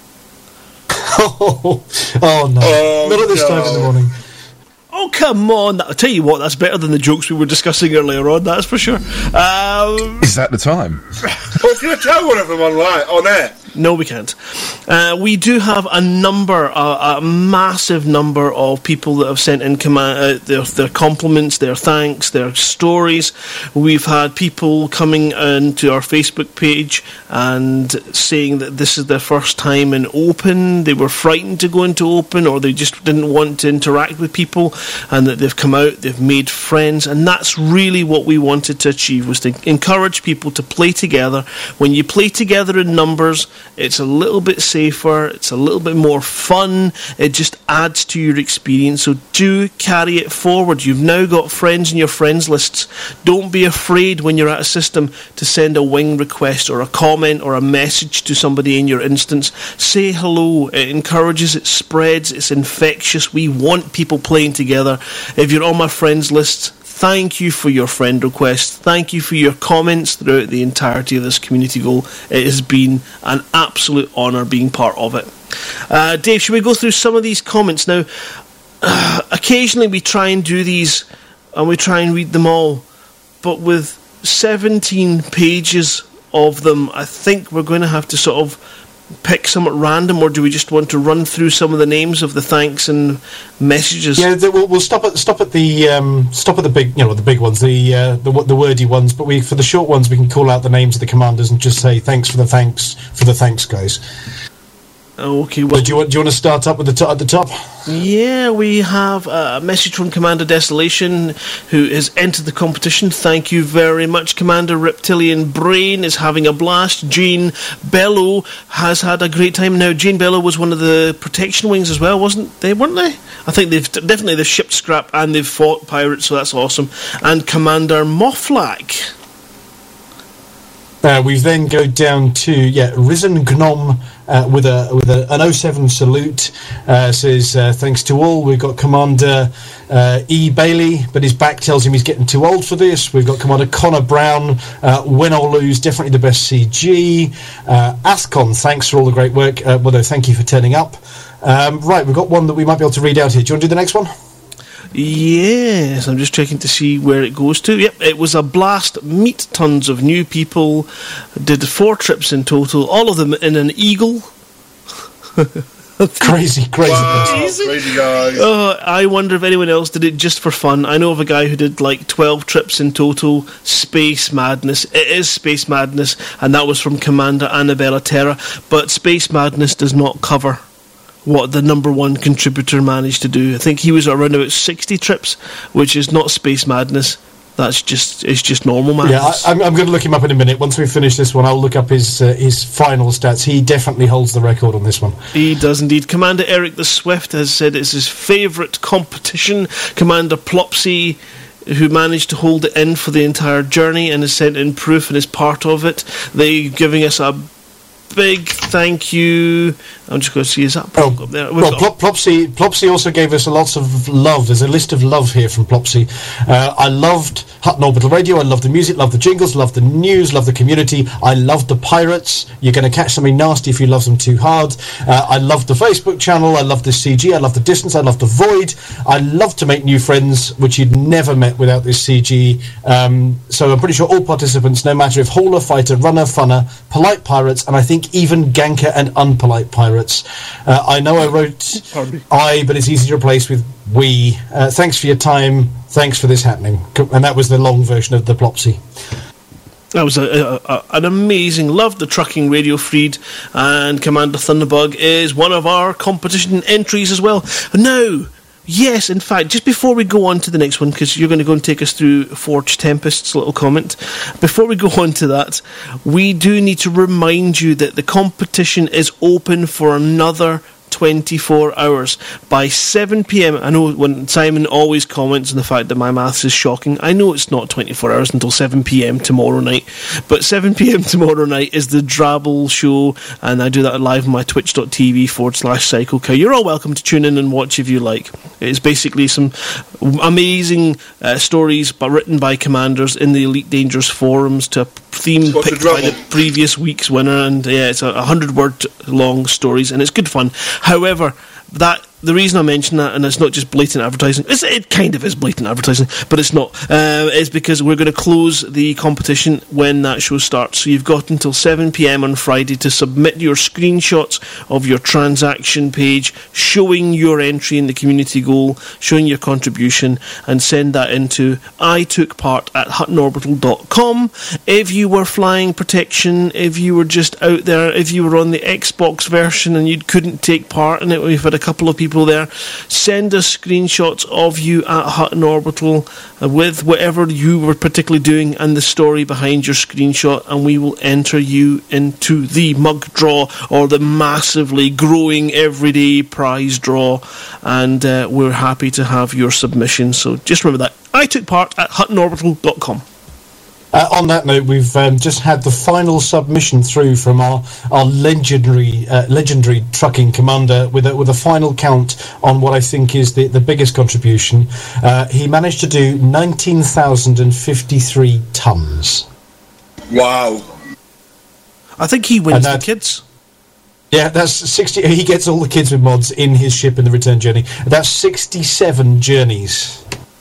Oh, oh no. Oh, Not at this no. time in the morning. Oh, come on. I'll tell you what, that's better than the jokes we were discussing earlier on, that's for sure. Um, Is that the time? Well, can I tell one of them online, on air? No, we can't. Uh, we do have a number, a, a massive number of people that have sent in command, uh, their, their compliments, their thanks, their stories. We've had people coming into our Facebook page and saying that this is their first time in Open. They were frightened to go into Open, or they just didn't want to interact with people, and that they've come out, they've made friends, and that's really what we wanted to achieve, was to encourage people to play together. When you play together in numbers, it's a little bit safer, it's a little bit more fun, it just adds to your experience, so do carry it forward. You've now got friends in your friends lists. Don't be afraid when you're at a system to send a wing request or a comment or a message to somebody in your instance. Say hello. It encourages, it spreads, it's infectious. We want people playing together. If you're on my friends list, thank you for your friend request. Thank you for your comments throughout the entirety of this community goal. It has been an absolute honour being part of it. Uh, Dave, should we go through some of these comments now? Uh, occasionally we try and do these and we try and read them all, but with seventeen pages of them, I think we're going to have to sort of pick some at random, or do we just want to run through some of the names of the thanks and messages? Yeah, the, we'll, we'll stop at stop at the um, stop at the big, you know, the big ones, the uh, the the wordy ones. But we, for the short ones, we can call out the names of the commanders and just say thanks for the thanks for the thanks, guys. Okay, well, do you want do you want to start up with the to- at the top? Yeah, we have a message from Commander Desolation, who has entered the competition. Thank you very much. Commander Reptilian Brain is having a blast. Jane Bellow has had a great time. Now, Jane Bellow was one of the protection wings as well, wasn't they? Weren't they? I think they've definitely they've shipped scrap and they've fought pirates, so that's awesome. And Commander Mofflack. Uh, we then go down to yeah, Risen Gnom uh, with a with a, an oh seven salute. Uh, says uh, thanks to all. We've got Commander uh, E Bailey, but his back tells him he's getting too old for this. We've got Commander Connor Brown. Uh, win or lose, definitely the best C G. Uh, Ascon, thanks for all the great work. Uh, well, no, thank you for turning up. Um, right, we've got one that we might be able to read out here. Do you want to do the next one? Yes, I'm just checking to see where it goes to. Yep, it was a blast. Meet tons of new people. Did four trips in total, all of them in an Eagle. crazy, crazy, wow, crazy guy. Oh, I wonder if anyone else did it just for fun. I know of a guy who did like twelve trips in total. Space Madness. It is Space Madness, and that was from Commander Annabella Terra. But Space Madness does not cover what the number one contributor managed to do. I think he was around about sixty trips, which is not Space Madness. That's just it's just normal madness. Yeah, I, I'm, I'm going to look him up in a minute. Once we finish this one, I'll look up his uh, his final stats. He definitely holds the record on this one. He does indeed. Commander Eric the Swift has said it's his favourite competition. Commander Plopsy, who managed to hold it in for the entire journey and has sent in proof and is part of it. They're giving us a big thank you. I'm just going to see, is that oh, up there? Well, Plop, Plopsy, Plopsy also gave us a lot of love. There's a list of love here from Plopsy. Uh, I loved Hutton Orbital Radio. I loved the music, loved the jingles, loved the news, loved the community. I loved the pirates. You're going to catch something nasty if you love them too hard. Uh, I loved the Facebook channel. I loved the C G. I loved the distance. I loved the void. I loved to make new friends, which you'd never met without this C G. Um, so I'm pretty sure all participants, no matter if hauler, fighter, runner, funner, polite pirates, and I think even ganker and unpolite pirates. Uh, I know I wrote I, but it's easy to replace with we. Uh, thanks for your time. Thanks for this happening. And that was the long version of the Plopsy. That was a, a, a, an amazing. Loved the trucking radio feed, and Commander Thunderbug is one of our competition entries as well. Now, Yes, in fact, just before we go on to the next one, because you're going to go and take us through Forge Tempest's little comment, before we go on to that, we do need to remind you that the competition is open for another twenty-four hours. By seven p.m, I know when Simon always comments on the fact that my maths is shocking, I know it's not twenty-four hours until seven p.m. tomorrow night, but seven p.m. tomorrow night is the Drabble show, and I do that live on my twitch.tv forward slash Psycho Cow. You're all welcome to tune in and watch if you like. It's basically some amazing uh, stories but written by commanders in the Elite Dangerous forums to a theme What's picked the by the previous week's winner, and yeah, it's a, a hundred word long stories, and it's good fun. However, that the reason I mention that, and it's not just blatant advertising, it's, it kind of is blatant advertising, but it's not, uh, is because we're going to close the competition when that show starts. So you've got until seven p.m. on Friday to submit your screenshots of your transaction page showing your entry in the community goal, showing your contribution, and send that into I took part at hutton orbital dot com. If you were flying protection, if you were just out there, if you were on the Xbox version and you couldn't take part in it, we've had a couple of people there, send us screenshots of you at Hutton Orbital uh, with whatever you were particularly doing and the story behind your screenshot, and we will enter you into the mug draw, or the massively growing everyday prize draw, and uh, we're happy to have your submission. So just remember that. I took part at hutton orbital dot com. Uh, on that note, we've um, just had the final submission through from our our legendary uh, legendary trucking commander with a, with a final count on what I think is the, the biggest contribution. Uh, he managed to do nineteen thousand fifty-three tons. Wow! I think he wins the kids. Yeah, that's sixty. He gets all the kids with mods in his ship in the return journey. That's sixty-seven journeys.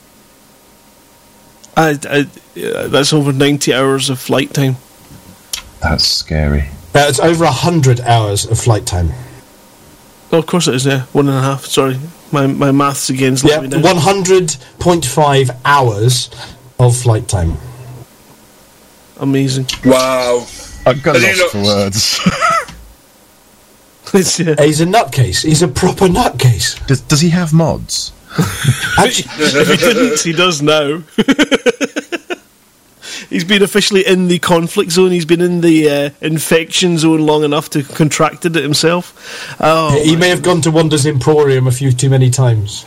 I, I, uh, that's over ninety hours of flight time. That's scary. Uh, it's over one hundred hours of flight time. Oh, of course it is, yeah. One and a half. Sorry. My my maths again's Yeah, let me down. one hundred point five hours of flight time. Amazing. Wow. I've got Has he lost not- for words. It's, uh, He's a nutcase. He's a proper nutcase. Does, does he have mods? Actually, if he didn't, he does now. He's been officially in the conflict zone. He's been in the uh, infection zone long enough to have contracted it himself. Oh, he may have gone to Wander's Emporium a few too many times.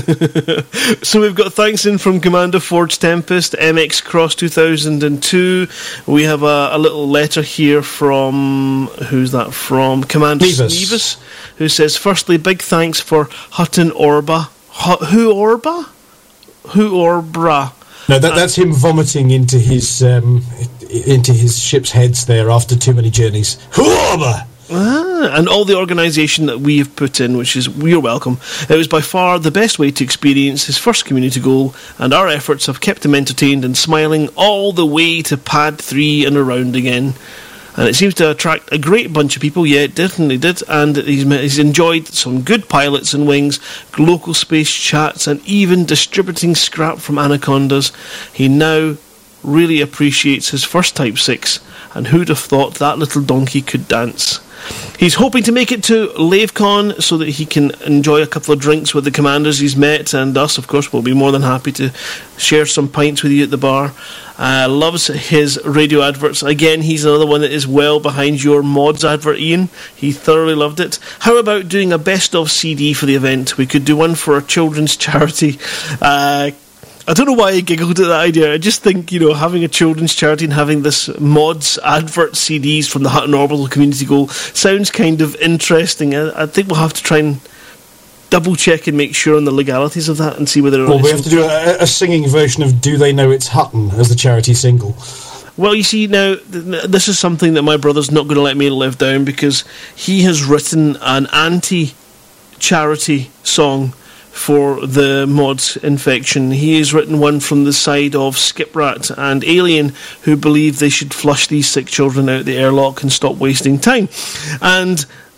So we've got thanks in from Commander Forge Tempest, M X Cross two thousand two. We have a, a little letter here from, who's that from? Commander Nevis. Nevis, who says, firstly, big thanks for Hutton Orba. Hu- who Orba? Who Orbra? No, that, that's him vomiting into his um, into his ship's heads there after too many journeys. Hooba! Ah, and all the organisation that we have put in, which is we're welcome. It was by far the best way to experience his first community goal, and our efforts have kept him entertained and smiling all the way to pad three and around again. And it seems to attract a great bunch of people. Yeah, it definitely did. And he's, he's enjoyed some good pilots and wings, local space chats, and even distributing scrap from Anacondas. He now really appreciates his first Type six, and who'd have thought that little donkey could dance. He's hoping to make it to LaveCon so that he can enjoy a couple of drinks with the commanders he's met, and us, of course, will be more than happy to share some pints with you at the bar. Uh, loves his radio adverts. Again, he's another one that is well behind your mods advert, Ian. He thoroughly loved it. How about doing a best-of C D for the event? We could do one for a children's charity. Uh, I don't know why I giggled at that idea. I just think, you know, having a children's charity and having this mods advert C Ds from the Hutton Orbital Community Goal sounds kind of interesting. I, I think we'll have to try and double check and make sure on the legalities of that and see whether or Well, not we it's have to do a, a singing version of Do They Know It's Hutton as the charity single. Well, you see, now, th- this is something that my brother's not going to let me live down, because he has written an anti-charity song for the mods infection. He has written one from the side of Skiprat and Alien, who believe they should flush these sick children out the airlock and stop wasting time. And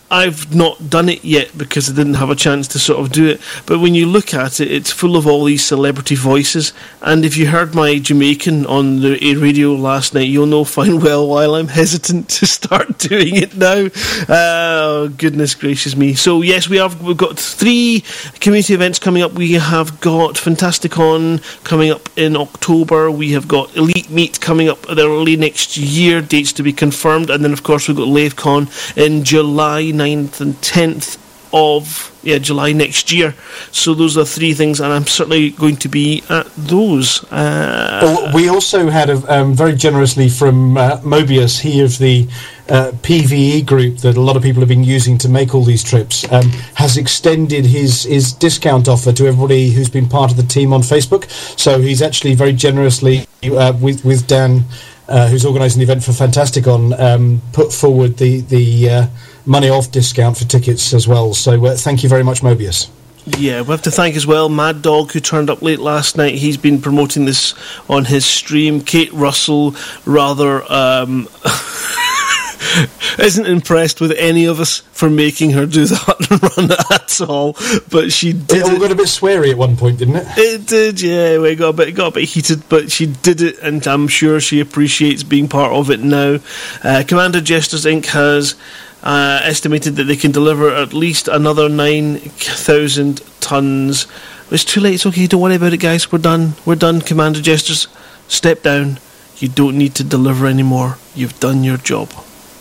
I've not done it yet because I didn't have a chance to sort of do it. But when you look at it, it's full of all these celebrity voices. And if you heard my Jamaican on the radio last night, you'll know fine well why I'm hesitant to start doing it now. Oh, goodness gracious me. So, yes, we have, we've got three community events coming up. We have got Fantasticon coming up in October. We have got Elite Meet coming up early next year. Dates to be confirmed. And then, of course, we've got LaveCon in July ninth and tenth of yeah July next year. So those are three things, and I'm certainly going to be at those. Uh, well, we also had a, um, very generously from uh, Mobius, he of the uh, P V E group that a lot of people have been using to make all these trips, um, has extended his, his discount offer to everybody who's been part of the team on Facebook. So he's actually very generously uh, with with Dan, uh, who's organising the event for Fantasticon, um, put forward the the uh, money off discount for tickets as well. So uh, thank you very much, Mobius. Yeah, we have to thank as well Mad Dog, who turned up late last night. He's been promoting this on his stream. Kate Russell, rather, um, isn't impressed with any of us for making her do the Hutton run at all, but she did it. It all got a bit sweary at one point, didn't it? It did, yeah. We got a bit, it got a bit heated, but she did it, and I'm sure she appreciates being part of it now. Uh, Commander Jesters Incorporated has Uh, estimated that they can deliver at least another nine thousand tons. It's too late, it's okay, don't worry about it, guys. We're done. We're done, Commander Jesters. Step down. You don't need to deliver anymore. You've done your job.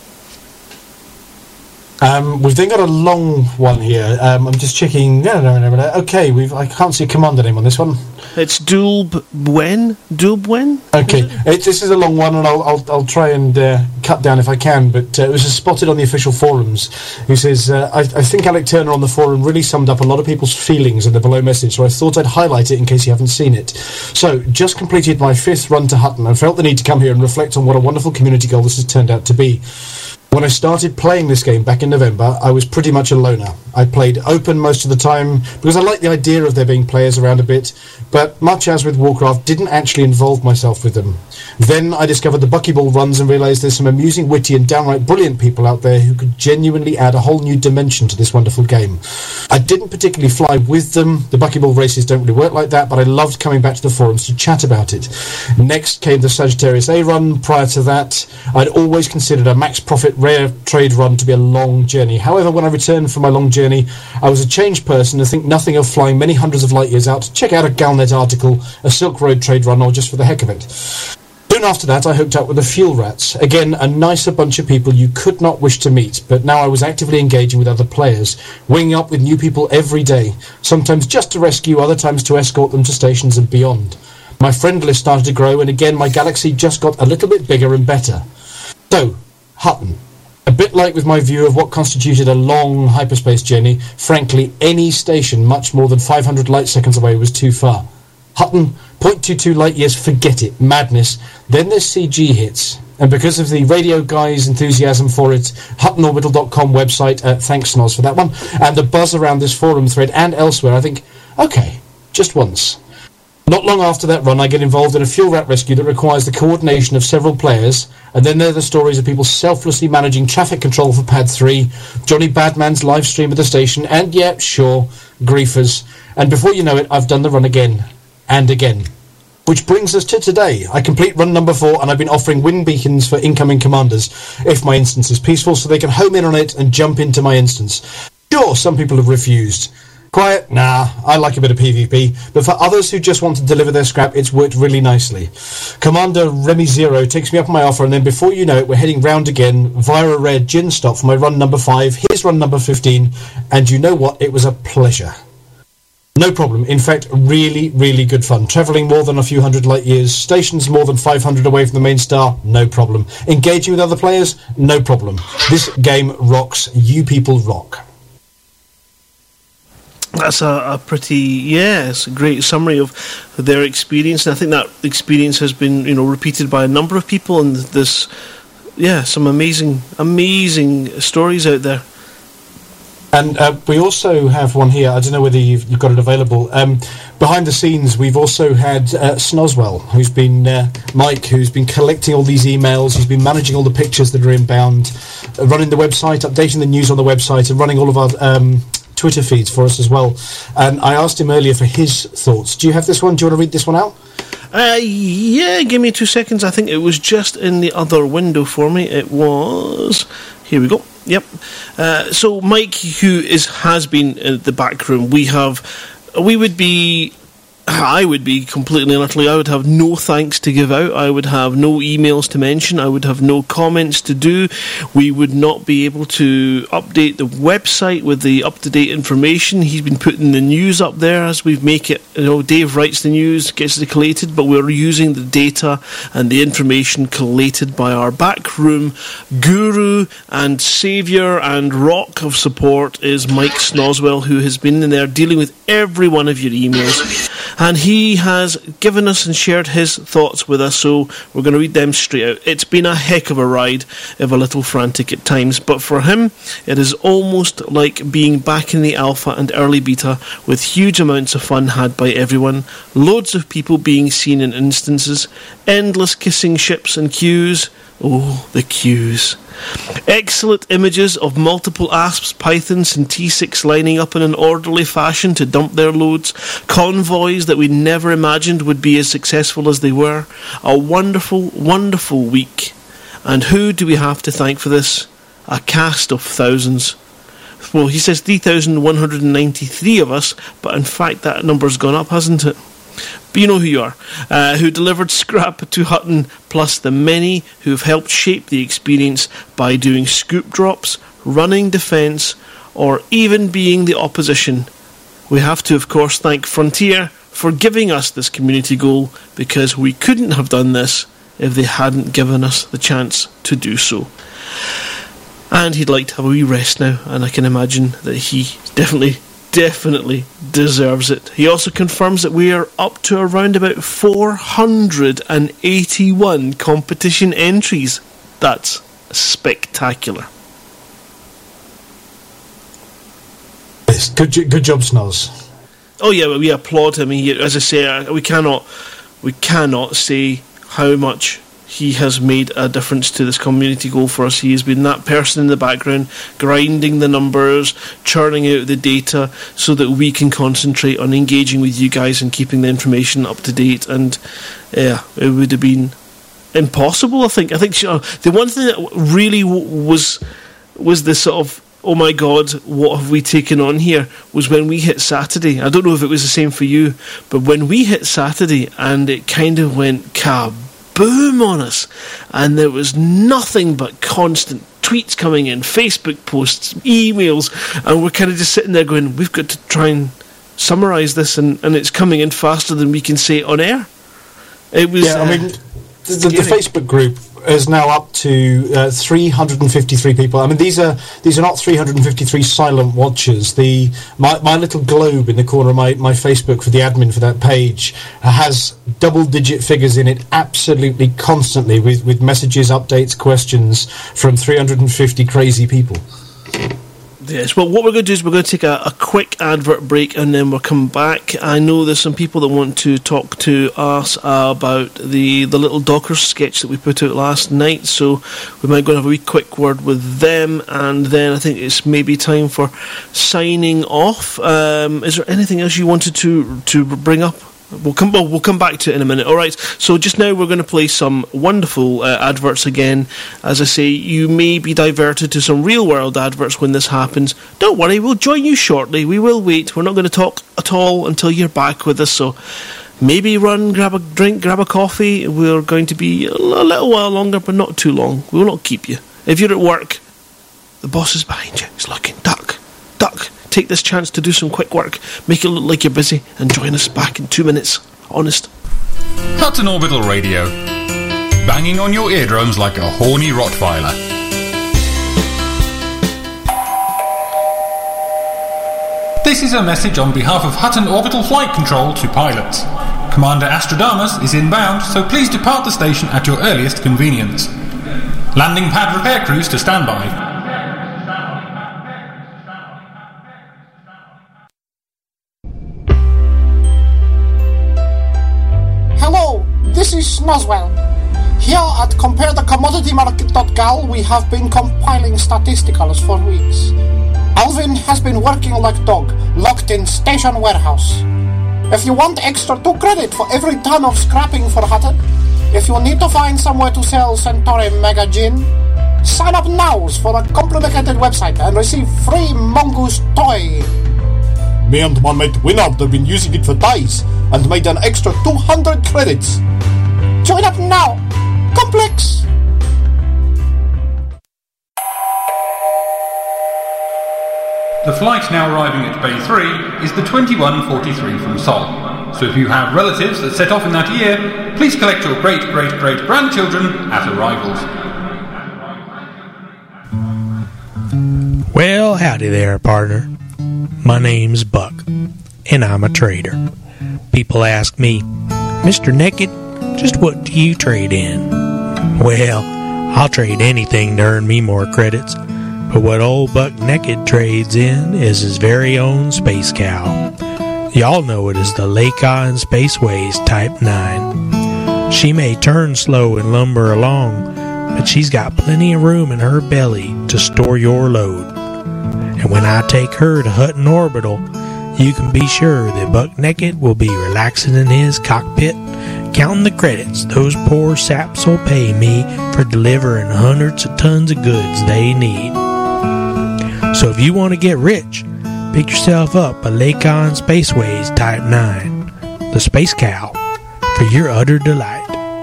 Um, we've then got a long one here. Um, I'm just checking. No, no, no, no. Okay, we've. I can't see a commander name on this one. It's Dulbwen. Dulbwen. Okay, it, this is a long one, and I'll I'll, I'll try and uh, cut down if I can. But uh, it was spotted on the official forums. Who says uh, I, I think Alec Turner on the forum really summed up a lot of people's feelings in the below message. So I thought I'd highlight it in case you haven't seen it. So just completed my fifth run to Hutton and felt the need to come here and reflect on what a wonderful community goal this has turned out to be. When I started playing this game back in November, I was pretty much a loner. I played open most of the time because I liked the idea of there being players around a bit, but much as with Warcraft, didn't actually involve myself with them. Then I discovered the Buckyball runs and realised there's some amusing, witty and downright brilliant people out there who could genuinely add a whole new dimension to this wonderful game. I didn't particularly fly with them. The Buckyball races don't really work like that, but I loved coming back to the forums to chat about it. Next came the Sagittarius A run. Prior to that, I'd always considered a max profit rare trade run to be a long journey. However, when I returned from my long journey, I was a changed person and think nothing of flying many hundreds of light years out to check out a Galnet article, a Silk Road trade run, or just for the heck of it. Soon after that, I hooked up with the Fuel Rats. Again, a nicer bunch of people you could not wish to meet, but now I was actively engaging with other players, winging up with new people every day, sometimes just to rescue, other times to escort them to stations and beyond. My friend list started to grow, and again, my galaxy just got a little bit bigger and better. So, Hutton. A bit like with my view of what constituted a long hyperspace journey, frankly, any station much more than five hundred light seconds away was too far. Hutton, zero point two two light years, forget it, madness. Then there's C G hits. And because of the radio guys' enthusiasm for it, Hutton Orbital dot com website, uh, thanks Snoz for that one, and the buzz around this forum thread and elsewhere, I think, okay, just once. Not long after that run, I get involved in a fuel rat rescue that requires the coordination of several players, and then there are the stories of people selflessly managing traffic control for Pad three, Johnny Badman's live stream at the station, and, yeah, sure, griefers. And before you know it, I've done the run again. And again. Which brings us to today. I complete run number four, and I've been offering wind beacons for incoming commanders, if my instance is peaceful, so they can home in on it and jump into my instance. Sure, some people have refused. Quiet? Nah, I like a bit of PvP, but for others who just want to deliver their scrap, it's worked really nicely. Commander Remy Zero takes me up on my offer, and then before you know it, we're heading round again via a rare gin stop for my run number five. Here's run number fifteen, and you know what? It was a pleasure. No problem. In fact, really, really good fun. Travelling more than a few hundred light years, stations more than five hundred away from the main star, no problem. Engaging with other players, no problem. This game rocks. You people rock. That's a, a pretty, yeah, it's a great summary of their experience, and I think that experience has been, you know, repeated by a number of people, and there's, yeah, some amazing, amazing stories out there. And uh, we also have one here. I don't know whether you've, you've got it available. Um, behind the scenes, we've also had uh, Snoswell, who's been uh, Mike, who's been collecting all these emails. He's been managing all the pictures that are inbound, uh, running the website, updating the news on the website, and running all of our um, Twitter feeds for us as well. And I asked him earlier for his thoughts. Do you have this one? Do you want to read this one out? Uh, yeah, give me two seconds. I think it was just in the other window for me. It was... Here we go. Yep. Uh, so Mike, who is has been in the back room, we have... We would be... I would be completely and utterly... I would have no thanks to give out. I would have no emails to mention. I would have no comments to do. We would not be able to update the website with the up-to-date information. He's been putting the news up there as we make it. You know, Dave writes the news, gets it collated, but we're using the data and the information collated by our backroom guru and saviour and rock of support is Mike Snoswell, who has been in there dealing with every one of your emails. And he has given us and shared his thoughts with us, so we're going to read them straight out. It's been a heck of a ride, if a little frantic at times, but for him, it is almost like being back in the alpha and early beta, with huge amounts of fun had by everyone, loads of people being seen in instances, endless kissing ships and queues. Oh, the queues. Excellent images of multiple asps, pythons and T six lining up in an orderly fashion to dump their loads. Convoys that we never imagined would be as successful as they were. A wonderful, wonderful week. And who do we have to thank for this? A cast of thousands. Well, he says three thousand one hundred ninety-three of us, but in fact that number's gone up, hasn't it? But you know who you are, uh, who delivered scrap to Hutton, plus the many who've helped shape the experience by doing scoop drops, running defence, or even being the opposition. We have to, of course, thank Frontier for giving us this community goal, because we couldn't have done this if they hadn't given us the chance to do so. And he'd like to have a wee rest now, and I can imagine that he definitely... definitely deserves it. He also confirms that we are up to around about four hundred eighty-one competition entries. That's spectacular. Yes, good, good job, Snoz. Oh yeah, we applaud him. He, as I say, we cannot, we cannot say how much he has made a difference to this community goal for us. He has been that person in the background, grinding the numbers, churning out the data, so that we can concentrate on engaging with you guys and keeping the information up to date. And yeah, it would have been impossible, I think. I think you know, the one thing that really w- was was the sort of, oh my God, what have we taken on here, was when we hit Saturday. I don't know if it was the same for you, but when we hit Saturday and it kind of went kaboom on us, and there was nothing but constant tweets coming in, Facebook posts, emails, and we're kind of just sitting there going, we've got to try and summarise this, and, and it's coming in faster than we can say it on air. It was... Yeah, I mean, the, the, the Facebook group is now up to uh, three hundred fifty-three people. I mean, these are these are not three hundred fifty-three silent watchers. The my, my little globe in the corner of my, my Facebook for the admin for that page has double-digit figures in it absolutely constantly, with, with messages, updates, questions from three hundred fifty crazy people. Yes, well, what we're going to do is we're going to take a, a quick advert break, and then we'll come back. I know there's some people that want to talk to us about the, the little Docker sketch that we put out last night, so we might go and have a wee quick word with them, and then I think it's maybe time for signing off. Um, is there anything else you wanted to to bring up? We'll come, well, we'll come back to it in a minute. Alright, so just now we're going to play some wonderful uh, adverts again. As I say, you may be diverted to some real-world adverts when this happens. Don't worry, we'll join you shortly. We will wait. We're not going to talk at all until you're back with us, so maybe run, grab a drink, grab a coffee. We're going to be a little while longer, but not too long. We will not keep you. If you're at work, the boss is behind you. He's looking. Duck. Duck. Take this chance to do some quick work. Make it look like you're busy, and join us back in two minutes. Honest. Hutton Orbital Radio. Banging on your eardrums like a horny Rottweiler. This is a message on behalf of Hutton Orbital Flight Control to pilots. Commander Astrodamus is inbound, so please depart the station at your earliest convenience. Landing pad repair crews to standby. this is Snozwell. Here at compare the commodity market dot gal, we have been compiling statisticals for weeks. Alvin has been working like dog, locked in station warehouse. If you want extra two credit for every ton of scrapping for Hutton, if you need to find somewhere to sell Centauri Mega Gin, sign up now for a complicated website and receive free Mongoose toy. Me and my mate Winard have been using it for days and made an extra two hundred credits. Join up now. Complex. The flight now arriving at Bay three is the twenty-one forty-three from Sol. So if you have relatives that set off in that year, please collect your great-great-great-grandchildren at arrivals. Well, howdy there, partner. My name's Buck, and I'm a trader. People ask me, Mister Naked, just what do you trade in? Well, I'll trade anything to earn me more credits, but what old Buck Naked trades in is his very own space cow. Y'all know it as the Lakon Spaceways Type nine. She may turn slow and lumber along, but she's got plenty of room in her belly to store your load. And when I take her to Hutton Orbital, you can be sure that Buck Naked will be relaxing in his cockpit, counting the credits those poor saps will pay me for delivering hundreds of tons of goods they need. So if you want to get rich, pick yourself up a Lakon Spaceways Type nine, the Space Cow, for your utter delight.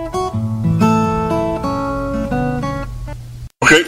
Okay.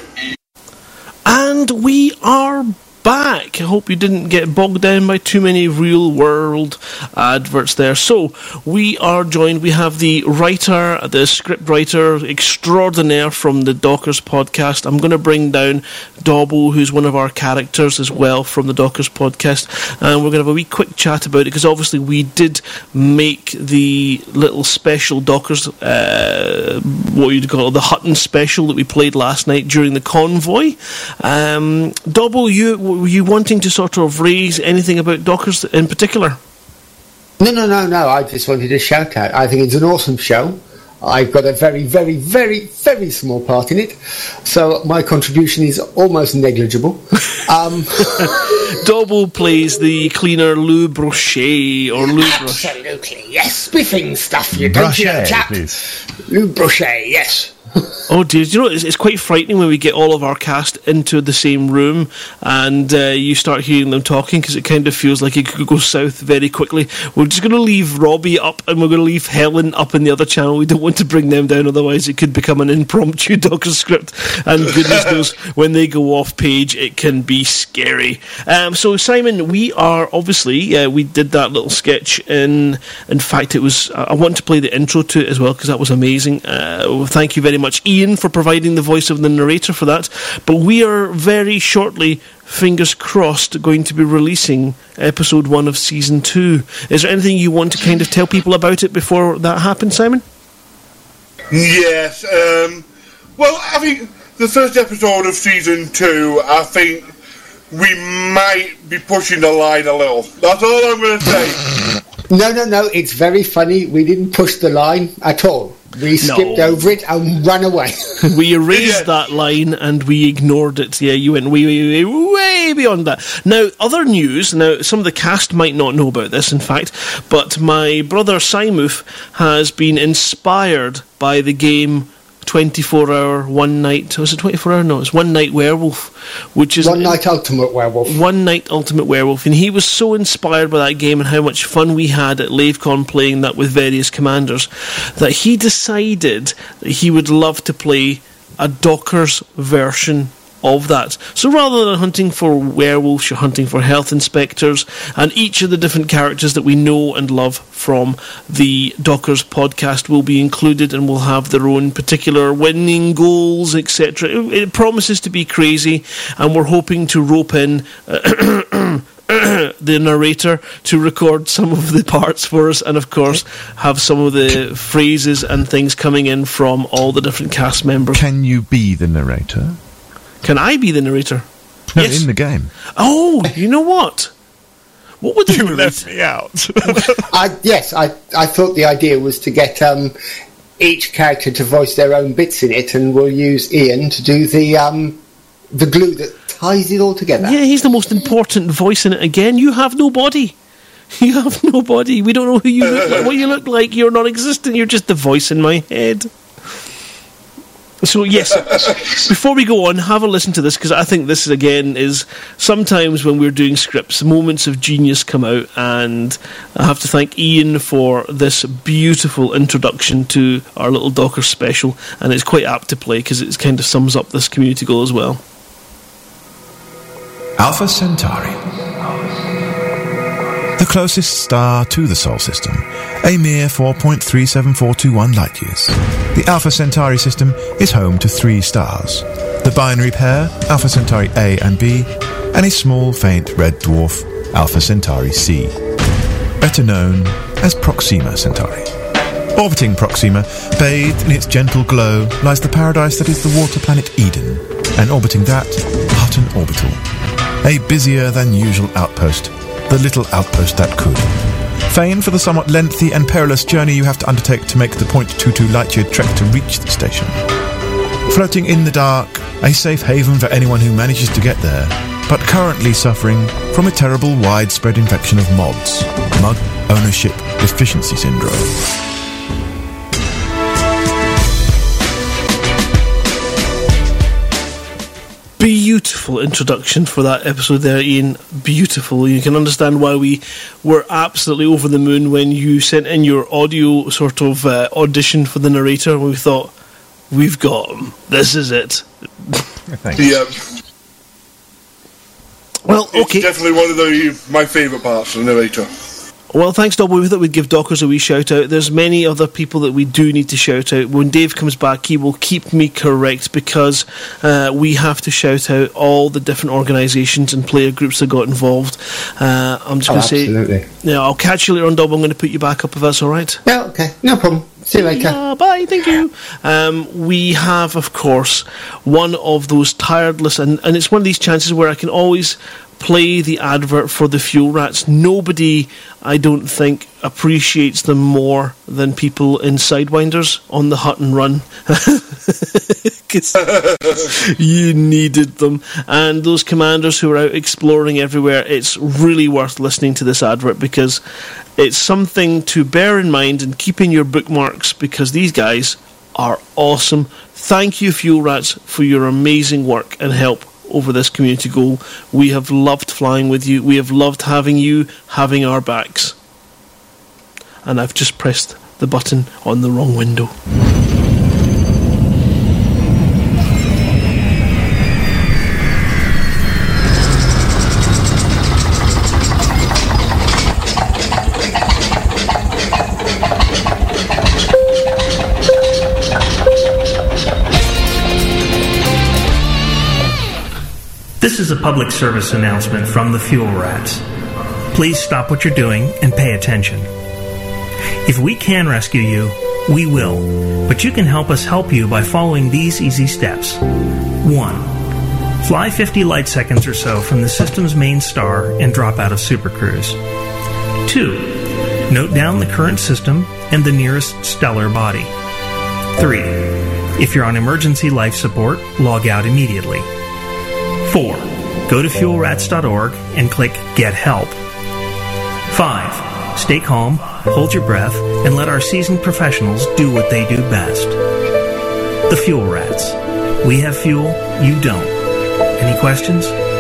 And we are back. I hope you didn't get bogged down by too many real world adverts there. So we are joined, we have the writer, the script writer extraordinaire from the Dockers podcast. I'm going to bring down Dobbo, who's one of our characters as well from the Dockers podcast, and we're going to have a wee quick chat about it, because obviously we did make the little special Dockers, uh, what you'd call it, the Hutton special that we played last night during the convoy. Um, Dobbo, you were you wanting to sort of raise anything about Dockers in particular? No, no, no, no. I just wanted to shout out. I think it's an awesome show. I've got a very, very, very, very small part in it, so my contribution is almost negligible. Um, Dobbo plays the cleaner Lou Brochet, or Lou Brochet. Absolutely, yes. Spiffing stuff, you don't you know, chap? Lou Brochet, yes. Oh dear, you know, it's, it's quite frightening when we get all of our cast into the same room and uh, you start hearing them talking, because it kind of feels like it could go south very quickly. We're just going to leave Robbie up and we're going to leave Helen up in the other channel. We don't want to bring them down, otherwise it could become an impromptu Dockers script, and goodness knows when they go off page it can be scary. Um, so Simon, we are obviously, uh, we did that little sketch in, in fact it was, I want to play the intro to it as well, because that was amazing. Uh, thank you very much Ian for providing the voice of the narrator for that. But we are very shortly, fingers crossed, going to be releasing episode one of season two. Is there anything you want to kind of tell people about it before that happens, Simon? Yes. Um, well, I think the first episode of season two, I think we might be pushing the line a little. That's all I'm going to say. No, no, no. It's very funny. We didn't push the line at all. We skipped No. over it and ran away. We erased that line and we ignored it. Yeah, you went way, way, way, way beyond that. Now, other news. Now, some of the cast might not know about this, in fact, but my brother Simoof has been inspired by the game twenty-four hour One Night. Was it twenty-four hour? No, it's One Night Werewolf, which is One Night Ultimate Werewolf. One Night Ultimate Werewolf, and he was so inspired by that game and how much fun we had at LaveCon playing that with various commanders, that he decided that he would love to play a Dockers version of that. So rather than hunting for werewolves, you're hunting for health inspectors, and each of the different characters that we know and love from the Dockers podcast will be included and will have their own particular winning goals, et cetera. It, it promises to be crazy, and we're hoping to rope in uh, the narrator to record some of the parts for us, and of course have some of the phrases and things coming in from all the different cast members. Can you be the narrator? Can I be the narrator? No, Yes. in the game. Oh, you know what? What would the You narrator... left me out. I, yes, I, I thought the idea was to get um, each character to voice their own bits in it, and we'll use Ian to do the um, the glue that ties it all together. Yeah, he's the most important voice in it again. You have no body. You have no body. We don't know who you look like, what you look like. You're non-existent. You're just the voice in my head. So, yes, before we go on, have a listen to this, because I think this, again, is sometimes when we're doing scripts, moments of genius come out, and I have to thank Ian for this beautiful introduction to our little Docker special, and it's quite apt to play, because it kind of sums up this community goal as well. Alpha Centauri. The closest star to the Sol system, a mere four point three seven four two one light-years. The Alpha Centauri system is home to three stars, the binary pair Alpha Centauri A and B, and a small faint red dwarf Alpha Centauri C, better known as Proxima Centauri. Orbiting Proxima, bathed in its gentle glow, lies the paradise that is the water planet Eden, and orbiting that, Hutton Orbital, a busier than usual outpost, the little outpost that could. Famed for the somewhat lengthy and perilous journey you have to undertake to make the zero point two two light-year trek to reach the station. Floating in the dark, a safe haven for anyone who manages to get there, but currently suffering from a terrible widespread infection of mods, Mug Ownership Deficiency Syndrome. Beautiful introduction for that episode there, Ian. Beautiful. You can understand why we were absolutely over the moon when you sent in your audio sort of uh, audition for the narrator, and we thought, we've got him. This is it. Thanks. Yeah. Well, okay. It's definitely one of the my favourite parts of the narrator. Well, thanks, Dobby. We thought we'd give Dockers a wee shout-out. There's many other people that we do need to shout-out. When Dave comes back, he will keep me correct, because uh, we have to shout-out all the different organisations and player groups that got involved. Uh, I'm just Oh, going to say... absolutely. Yeah, I'll catch you later on, Dob. I'm going to put you back up if that's all right. Yeah, okay. No problem. See you later. Yeah, bye, thank you. Um, we have, of course, one of those tireless... And, and it's one of these chances where I can always play the advert for the Fuel Rats. Nobody, I don't think, appreciates them more than people in Sidewinders on the Hut and Run. Because you needed them. And those commanders who are out exploring everywhere, it's really worth listening to this advert, because it's something to bear in mind and keep in your bookmarks, because these guys are awesome. Thank you, Fuel Rats, for your amazing work and help over this community goal. We have loved flying with you. We have loved having you having our backs. And I've just pressed the button on the wrong window. This is a public service announcement from the Fuel Rats. Please stop what you're doing and pay attention. If we can rescue you, we will, but you can help us help you by following these easy steps. one. Fly fifty light seconds or so from the system's main star and drop out of Super Cruise. two. Note down the current system and the nearest stellar body. three. If you're on emergency life support, log out immediately. four. Go to fuel rats dot org and click Get Help. five. Stay calm, hold your breath, and let our seasoned professionals do what they do best. The Fuel Rats. We have fuel, you don't. Any questions?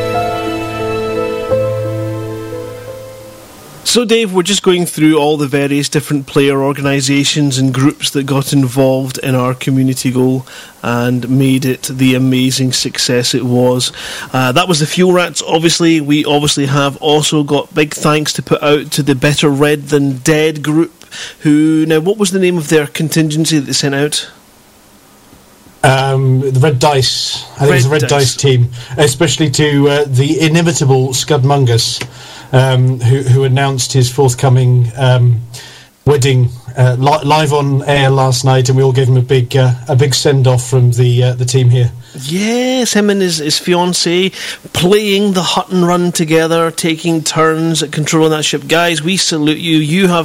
So, Dave, we're just going through all the various different player organisations and groups that got involved in our community goal and made it the amazing success it was. Uh, that was the Fuel Rats, obviously. We obviously have also got big thanks to put out to the Better Red Than Dead group, who... Now, what was the name of their contingency that they sent out? Um, the Red Dice. I think Red it's the Red Dice, Dice team, especially to uh, the inimitable Scudmungus, um, who, who announced his forthcoming um, wedding uh, li- live on air last night, and we all gave him a big uh, a big send off from the uh, the team here. Yes, him and his, his fiancée playing the Hut and Run together, taking turns at controlling that ship. Guys, we salute you. You have an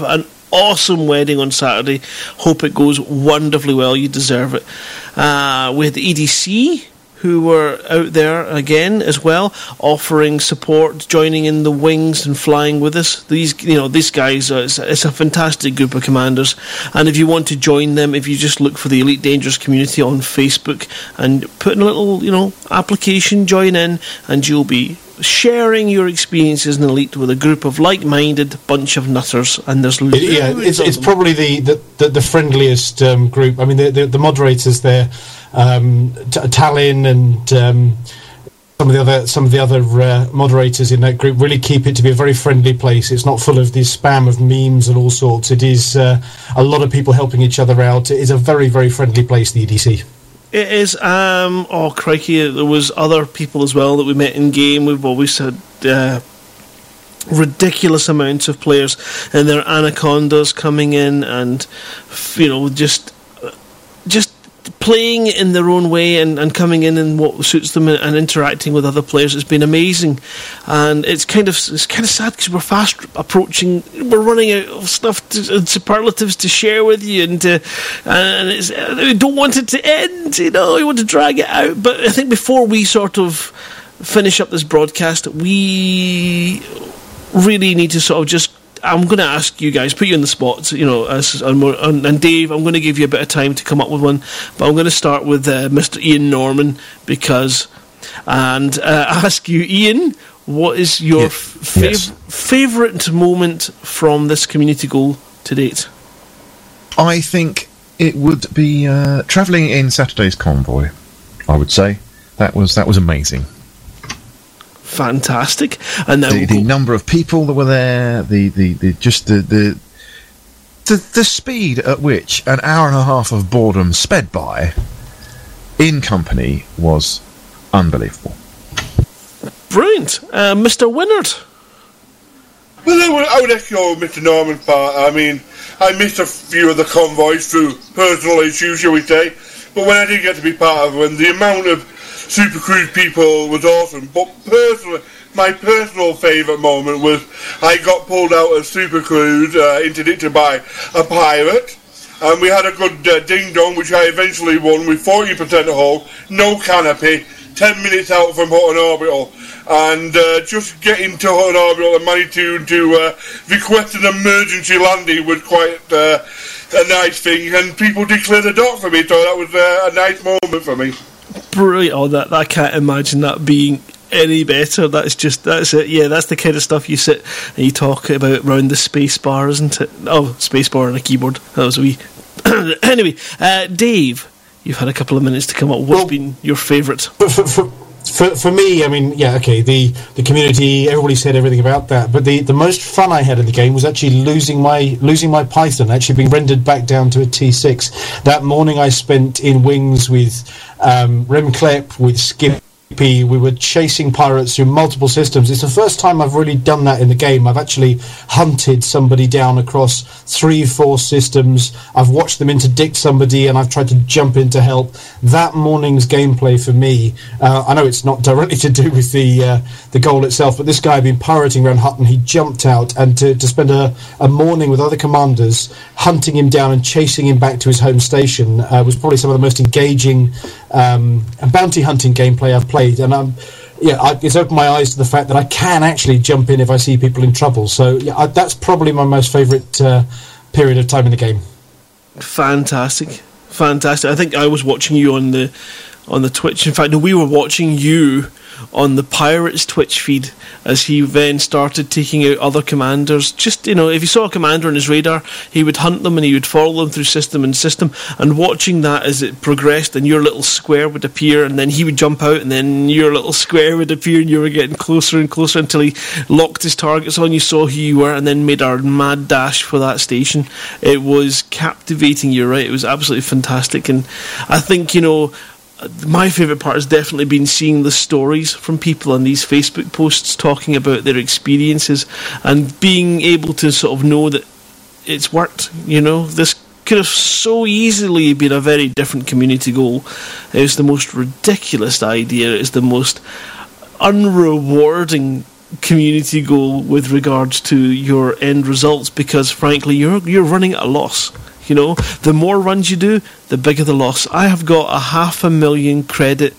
awesome wedding on Saturday. Hope it goes wonderfully well. You deserve it. Uh, we had the E D C, who were out there again as well, offering support, joining in the wings and flying with us. These, you know, these guys, uh, it's, it's a fantastic group of commanders. And if you want to join them, if you just look for the Elite Dangerous community on Facebook and put in a little, you know, application, join in, and you'll be sharing your experiences in Elite with a group of like-minded bunch of nutters. And there's It, yeah, it's it's probably the the, the, the friendliest um, group. I mean, the the, the moderators there, um, T- Tallinn and um, some of the other some of the other uh, moderators in that group really keep it to be a very friendly place. It's not full of this spam of memes and all sorts. It is uh, a lot of people helping each other out. It is a very very friendly place, the E D C. It is, um, oh crikey, there was other people as well that we met in game. We've always had uh, ridiculous amounts of players and their anacondas coming in and, you know, just just playing in their own way and, and coming in and what suits them and, and interacting with other players. It's been amazing, and it's kind of it's kind of sad because we're fast approaching, we're running out of stuff to, and superlatives to share with you, and to, and it's, we don't want it to end, you know, we want to drag it out. But I think before we sort of finish up this broadcast, we really need to sort of just, I'm going to ask you guys, put you in the spot, you know, as, and, and Dave, I'm going to give you a bit of time to come up with one, but I'm going to start with uh, Mister Ian Norman, because, and uh, ask you, Ian, what is your Yes. fav- Yes. favourite moment from this community goal to date? I think it would be uh, travelling in Saturday's convoy. I would say that was that was amazing. Fantastic. And then the, the number of people that were there, the, the, the just the, the the the speed at which an hour and a half of boredom sped by in company was unbelievable. Brilliant. Uh, Mister Winnard. Well, I would, I would echo Mister Norman's part. I mean, I missed a few of the convoys through personal issues, shall we say. But when I did get to be part of them, the amount of Super Cruise people was awesome. But personally, my personal favourite moment was I got pulled out of Super Cruise, uh, interdicted by a pirate. And we had a good uh, ding-dong, which I eventually won with forty percent of hull, no canopy, ten minutes out from Hutton Orbital. And uh, just getting to Hutton Orbital and managing to, to uh, request an emergency landing was quite uh, a nice thing. And people did clear the dock for me, so that was uh, a nice moment for me. Brilliant. Oh, that, I can't imagine that being any better. That's just, that's it. Yeah, that's the kind of stuff you sit and you talk about round the space bar, isn't it? Oh, space bar and a keyboard. That was a wee. Anyway, uh, Dave, you've had a couple of minutes to come up. What's Well, been your favourite? For, for, for, for, for me, I mean, yeah, okay, the, the community, everybody said everything about that, but the, the most fun I had in the game was actually losing my losing my Python, actually being rendered back down to a T six. That morning I spent in wings with um, Remklep, with Skippy. We were chasing pirates through multiple systems. It's the first time I've really done that in the game. I've actually hunted somebody down across three, four systems. I've watched them interdict somebody, and I've tried to jump in to help. That morning's gameplay for me, uh, I know it's not directly to do with the uh, the goal itself, but this guy had been pirating around Hutton. He jumped out, and to, to spend a, a morning with other commanders hunting him down and chasing him back to his home station uh, was probably some of the most engaging um, and bounty hunting gameplay I've played. And I'm, yeah, I, it's opened my eyes to the fact that I can actually jump in if I see people in trouble. So yeah, I, that's probably my most favourite uh, period of time in the game. Fantastic, fantastic. I think I was watching you on the on the Twitch. In fact, no, we were watching you on the Pirates Twitch feed as he then started taking out other commanders. Just, you know, if he saw a commander on his radar, he would hunt them and he would follow them through system and system, and watching that as it progressed and your little square would appear, and then he would jump out and then your little square would appear and you were getting closer and closer until he locked his targets on, you saw who you were, and then made our mad dash for that station. It was captivating, you're right, it was absolutely fantastic. And I think, you know, my favourite part has definitely been seeing the stories from people on these Facebook posts talking about their experiences and being able to sort of know that it's worked. You know, this could have so easily been a very different community goal. It was the most ridiculous idea. It's the most unrewarding community goal with regards to your end results, because frankly you're you're running at a loss. You know, the more runs you do, the bigger the loss. I have got a half a million credit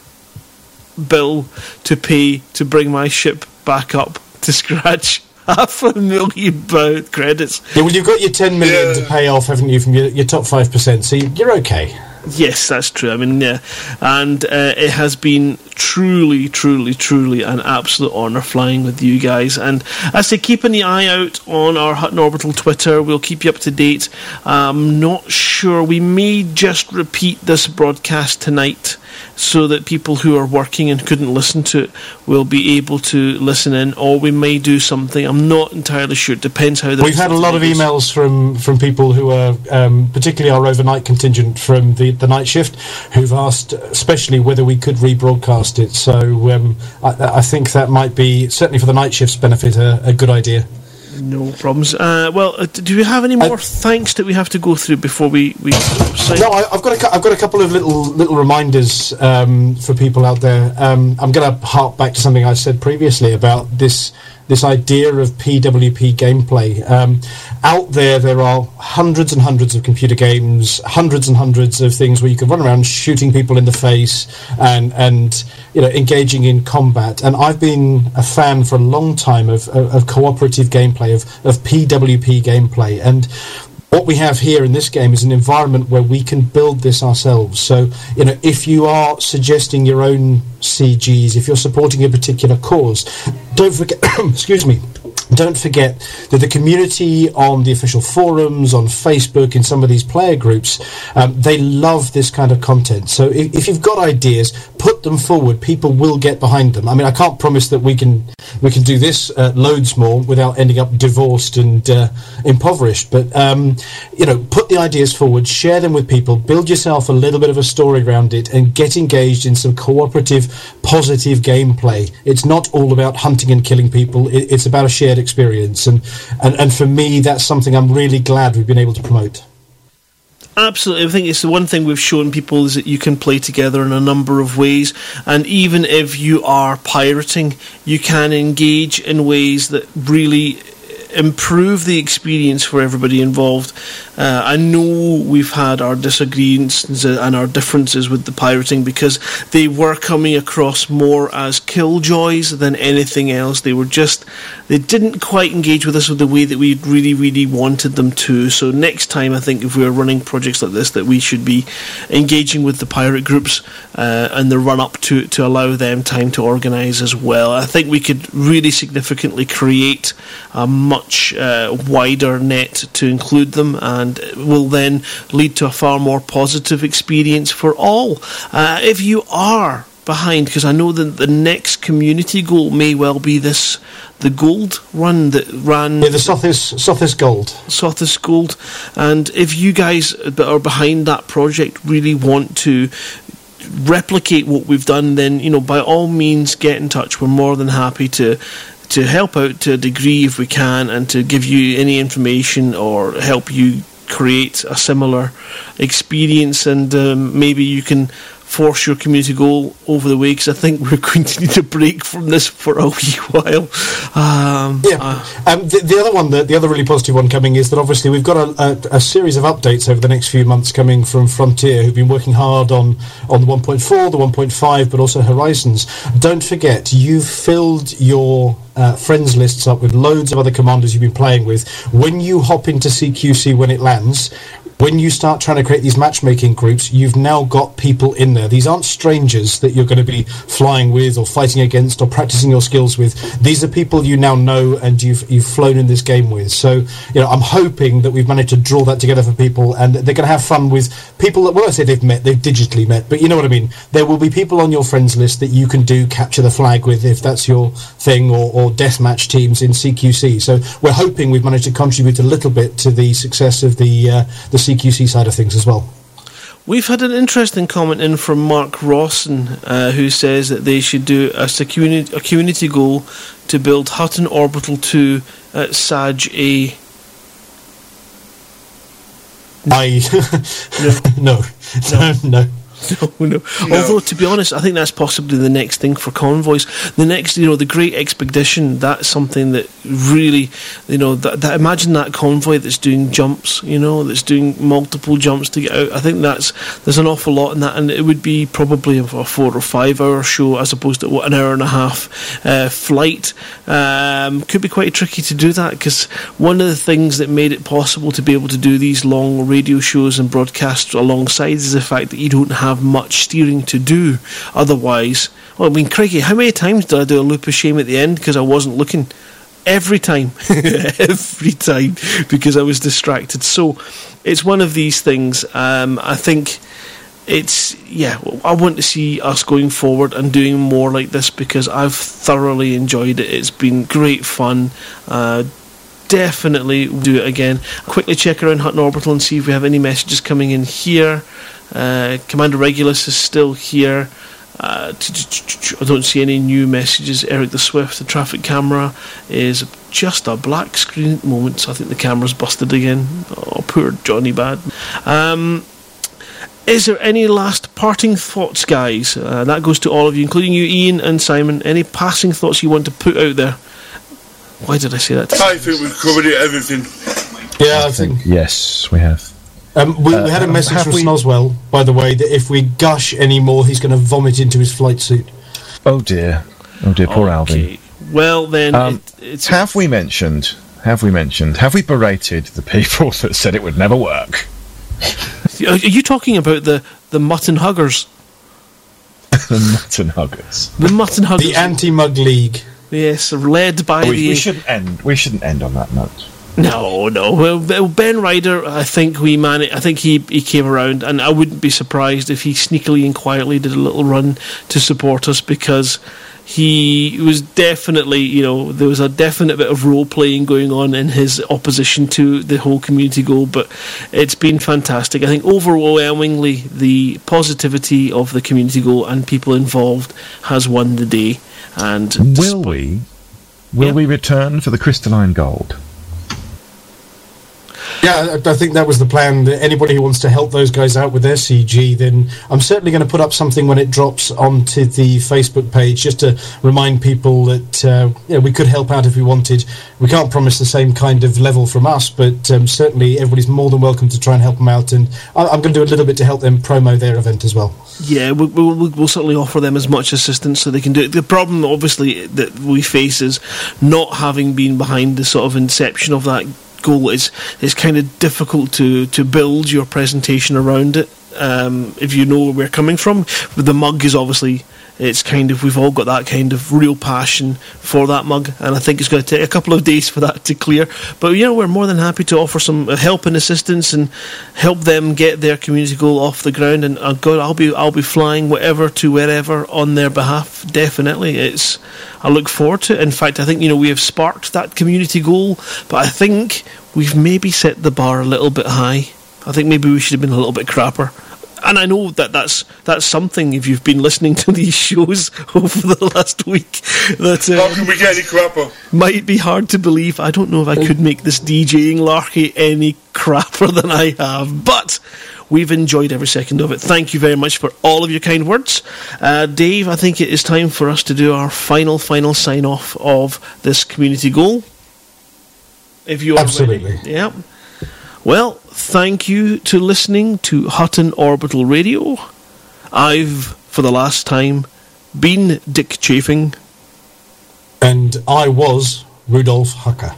bill to pay to bring my ship back up to scratch. Half a million pound credits. Yeah, well, you've got your ten million Yeah. to pay off, haven't you, from your, your top five percent, so you- you're okay. Yes, that's true. I mean, yeah. And uh, it has been truly, truly, truly an absolute honour flying with you guys. And I say, keep an eye out on our Hutton Orbital Twitter. We'll keep you up to date. I'm not sure. We may just repeat this broadcast tonight so that people who are working and couldn't listen to it will be able to listen in, or we may do something. I'm not entirely sure. It depends how the We've had a lot of emails from, from people who are, um, particularly our overnight contingent from the, the night shift, who've asked especially whether we could rebroadcast it. So um, I, I think that might be, certainly for the night shift's benefit, a, a good idea. No problems. Uh, well, uh, do we have any more thanks that we have to go through before we, we sign? No, I, I've got a, cou- I've got a couple of little little reminders um, for people out there. Um, I'm going to hark back to something I said previously about this this idea of P W P gameplay. Um, out there, there are hundreds and hundreds of computer games, hundreds and hundreds of things where you can run around shooting people in the face and and you know engaging in combat. And I've been a fan for a long time of of, of cooperative gameplay, of of P W P gameplay, and what we have here in this game is an environment where we can build this ourselves. So, you know, if you are suggesting your own C Gs, if you're supporting a particular cause, don't forget, excuse me, don't forget that the community on the official forums, on Facebook, in some of these player groups, um, they love this kind of content. So if, if you've got ideas, put them forward. People will get behind them. I mean, I can't promise that we can we can do this uh, loads more without ending up divorced and uh, impoverished. But um, you know, put the ideas forward, share them with people, build yourself a little bit of a story around it, and get engaged in some cooperative, positive gameplay. It's not all about hunting and killing people. It, it's about a shared experience, and, and and for me, that's something I'm really glad we've been able to promote. Absolutely. I think it's the one thing we've shown people is that you can play together in a number of ways, and even if you are pirating, you can engage in ways that really improve the experience for everybody involved. Uh, I know we've had our disagreements and our differences with the pirating because they were coming across more as killjoys than anything else. They were just, they didn't quite engage with us with the way that we really, really wanted them to. So next time, I think if we are running projects like this, that we should be engaging with the pirate groups uh, and the run-up to, to allow them time to organise as well. I think we could really significantly create a much much uh, wider net to include them, and will then lead to a far more positive experience for all. Uh, if you are behind, because I know that the next community goal may well be this, the gold run that ran... Yeah, the Sothis, Sothis Gold. Sothis Gold. And if you guys that are behind that project really want to replicate what we've done, then, you know, by all means get in touch. We're more than happy to to help out to a degree if we can, and to give you any information or help you create a similar experience, and um, maybe you can force your community goal over the way, because I think we're going to need a break from this for a wee while. Um, yeah. uh, um, the, the other one, the, the other really positive one coming is that obviously we've got a, a, a series of updates over the next few months coming from Frontier, who've been working hard on, on the one point four, the one point five, but also Horizons. Don't forget, you've filled your uh, friends lists up with loads of other commanders you've been playing with. When you hop into C Q C when it lands, when you start trying to create these matchmaking groups, you've now got people in there. These aren't strangers that you're going to be flying with or fighting against or practicing your skills with. These are people you now know and you've you've flown in this game with. So, you know, I'm hoping that we've managed to draw that together for people, and they're going to have fun with people that, well, I say they've met, they've digitally met, but you know what I mean. There will be people on your friends list that you can do capture the flag with if that's your thing, or, or deathmatch teams in C Q C. So we're hoping we've managed to contribute a little bit to the success of the uh, the C Q C side of things as well. We've had an interesting comment in from Mark Rawson, uh, who says that they should do a, community, a community goal to build Hutton Orbital two at S A G A. I no. no, no, no. No, no. Although, to be honest, I think that's possibly the next thing for convoys. The next, you know, the Great Expedition, that's something that really, you know, that, that imagine that convoy that's doing jumps, you know, that's doing multiple jumps to get out. I think that's, there's an awful lot in that, and it would be probably a four or five hour show as opposed to what, an hour and a half uh, flight. Um, could be quite tricky to do that, because one of the things that made it possible to be able to do these long radio shows and broadcasts alongside is the fact that you don't have much steering to do. Otherwise, well, I mean, crikey, how many times did I do a loop of shame at the end because I wasn't looking? Every time. Every time, because I was distracted. So it's one of these things. Um, I think it's, yeah, I want to see us going forward and doing more like this, because I've thoroughly enjoyed it. It's been great fun. Uh, definitely do it again. Quickly check around Hutton Orbital and see if we have any messages coming in here. Uh, Commander Regulus is still here. Uh, I don't see any new messages. Eric the Swift, the traffic camera is just a black screen at the moment, so I think the camera's busted again. Oh, poor Johnny Bad. Um, is there any last parting thoughts, guys? Uh, that goes to all of you, including you, Ian and Simon. Any passing thoughts you want to put out there? Why did I say that? I think we've covered it, everything. Yeah, I think. Yes, we have. Um, we, Uh, we had a message have from we- Snoswell, by the way, that if we gush any more, he's going to vomit into his flight suit. Oh dear. Oh dear, poor Alvin. Well, then, Um, it, it's... have we mentioned, have we mentioned, have we berated the people that said it would never work? Are you talking about the, the mutton huggers? The mutton huggers. The mutton huggers. The anti-mug league. Yes, led by we, the... we shouldn't end. We shouldn't end on that note. No, no. Well, well, Ben Ryder, I think we man. I think he, he came around, and I wouldn't be surprised if he sneakily and quietly did a little run to support us, because he was definitely, you know, there was a definite bit of role playing going on in his opposition to the whole community goal. But it's been fantastic. I think overwhelmingly the positivity of the community goal and people involved has won the day. And will we? Will Yeah. we return for the crystalline gold? Yeah, I I think that was the plan. That anybody who wants to help those guys out with their C G, then I'm certainly going to put up something when it drops onto the Facebook page, just to remind people that uh, yeah, we could help out if we wanted. We can't promise the same kind of level from us, but um, certainly everybody's more than welcome to try and help them out. And I- I'm going to do a little bit to help them promo their event as well. Yeah, we'll, we'll, we'll certainly offer them as much assistance so they can do it. The problem, obviously, that we face is not having been behind the sort of inception of that goal. Is it's kind of difficult to, to build your presentation around it. Um, if you know where we're coming from, but the mug is obviously, it's kind of, we've all got that kind of real passion for that mug, and I think it's going to take a couple of days for that to clear. But you know, we're more than happy to offer some help and assistance and help them get their community goal off the ground. And uh, God, I'll be I'll be flying whatever to wherever on their behalf. Definitely, it's. I look forward to it. In fact, I think you know we have sparked that community goal, but I think we've maybe set the bar a little bit high. I think maybe we should have been a little bit crapper. And I know that that's, that's something, if you've been listening to these shows over the last week, that uh, How can we get any crapper? might be hard to believe. I don't know if I could make this DJing larky any crapper than I have, but we've enjoyed every second of it. Thank you very much for all of your kind words. Uh, Dave, I think it is time for us to do our final, final sign-off of this community goal. If you are Absolutely. ready. Yeah. Well, thank you to listening to Hutton Orbital Radio. I've, for the last time, been Dick Chafing. And I was Rudolph Hucker.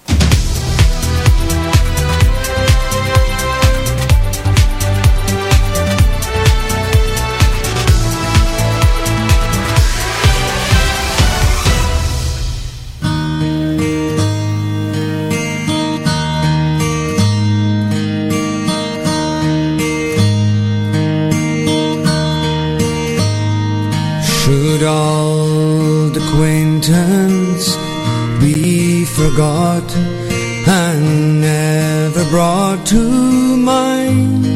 Should old acquaintance be forgot and never brought to mind?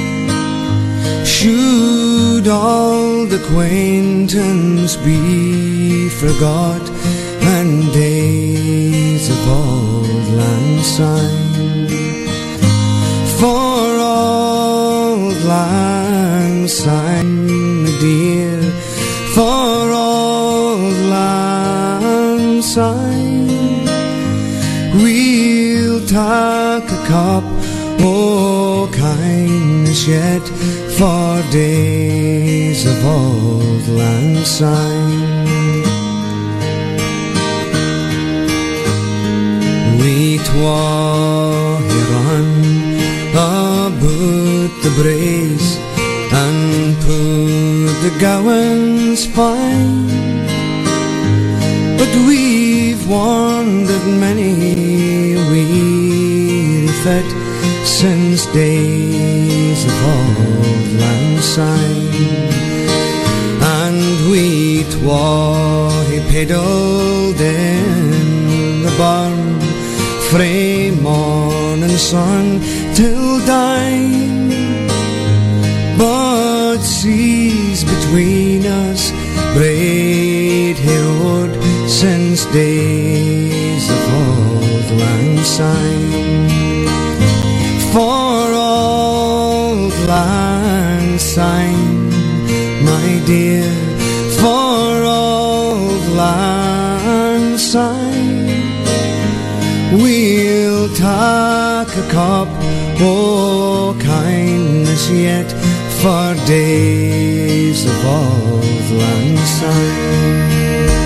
Should old acquaintance be forgot and days of old lang syne? For old lang Lang Syne, dear, for Auld Lang Syne. We'll take a cup o' kindness yet for days of Auld Lang Syne. We twa here run about the braes and put the gowans fine, but we've wandered many a weary fit since days of Auld Lang Syne. And we twa he pedalled in the barn frae morning sun till dine, but seas between us braid he rode since days of Auld Lang Syne. For Auld Lang Syne, my dear, for Auld Lang Syne, we'll take a cup o' kindness yet for days of Auld Lang Syne.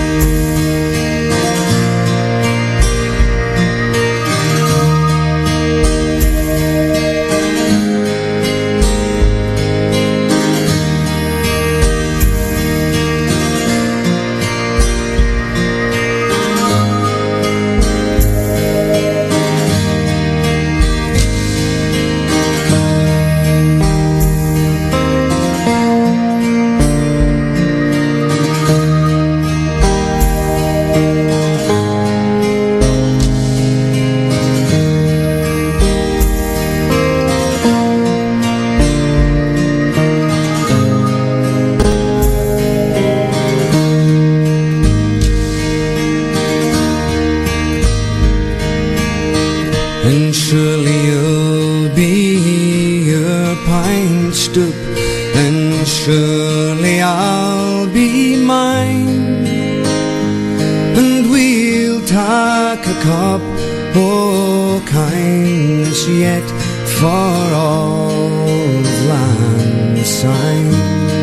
And surely you'll be your pine stoop, and surely I'll be mine, and we'll take a cup o' kindness yet for Auld Lang Syne.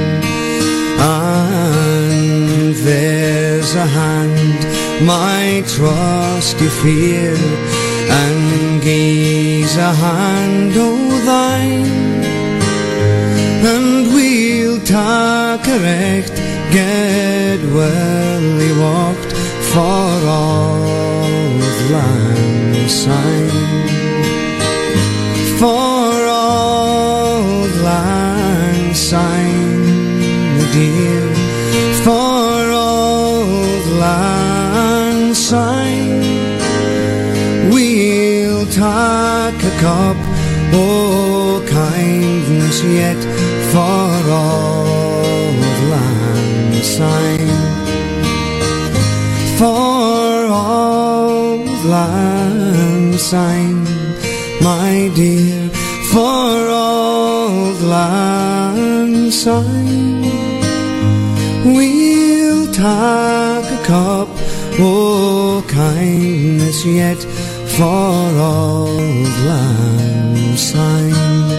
And there's a hand, my trusty fear, and gaze a hand o' thine, and we'll take a recht get well he walked for Auld Lang Syne. For Auld Lang Syne, dear, for Auld Lang Syne, we'll take a cup o' kindness yet for Auld Lang Syne. For Auld Lang Syne, my dear, for Auld Lang Syne, we'll take a cup o' kindness yet for Auld Lang Syne.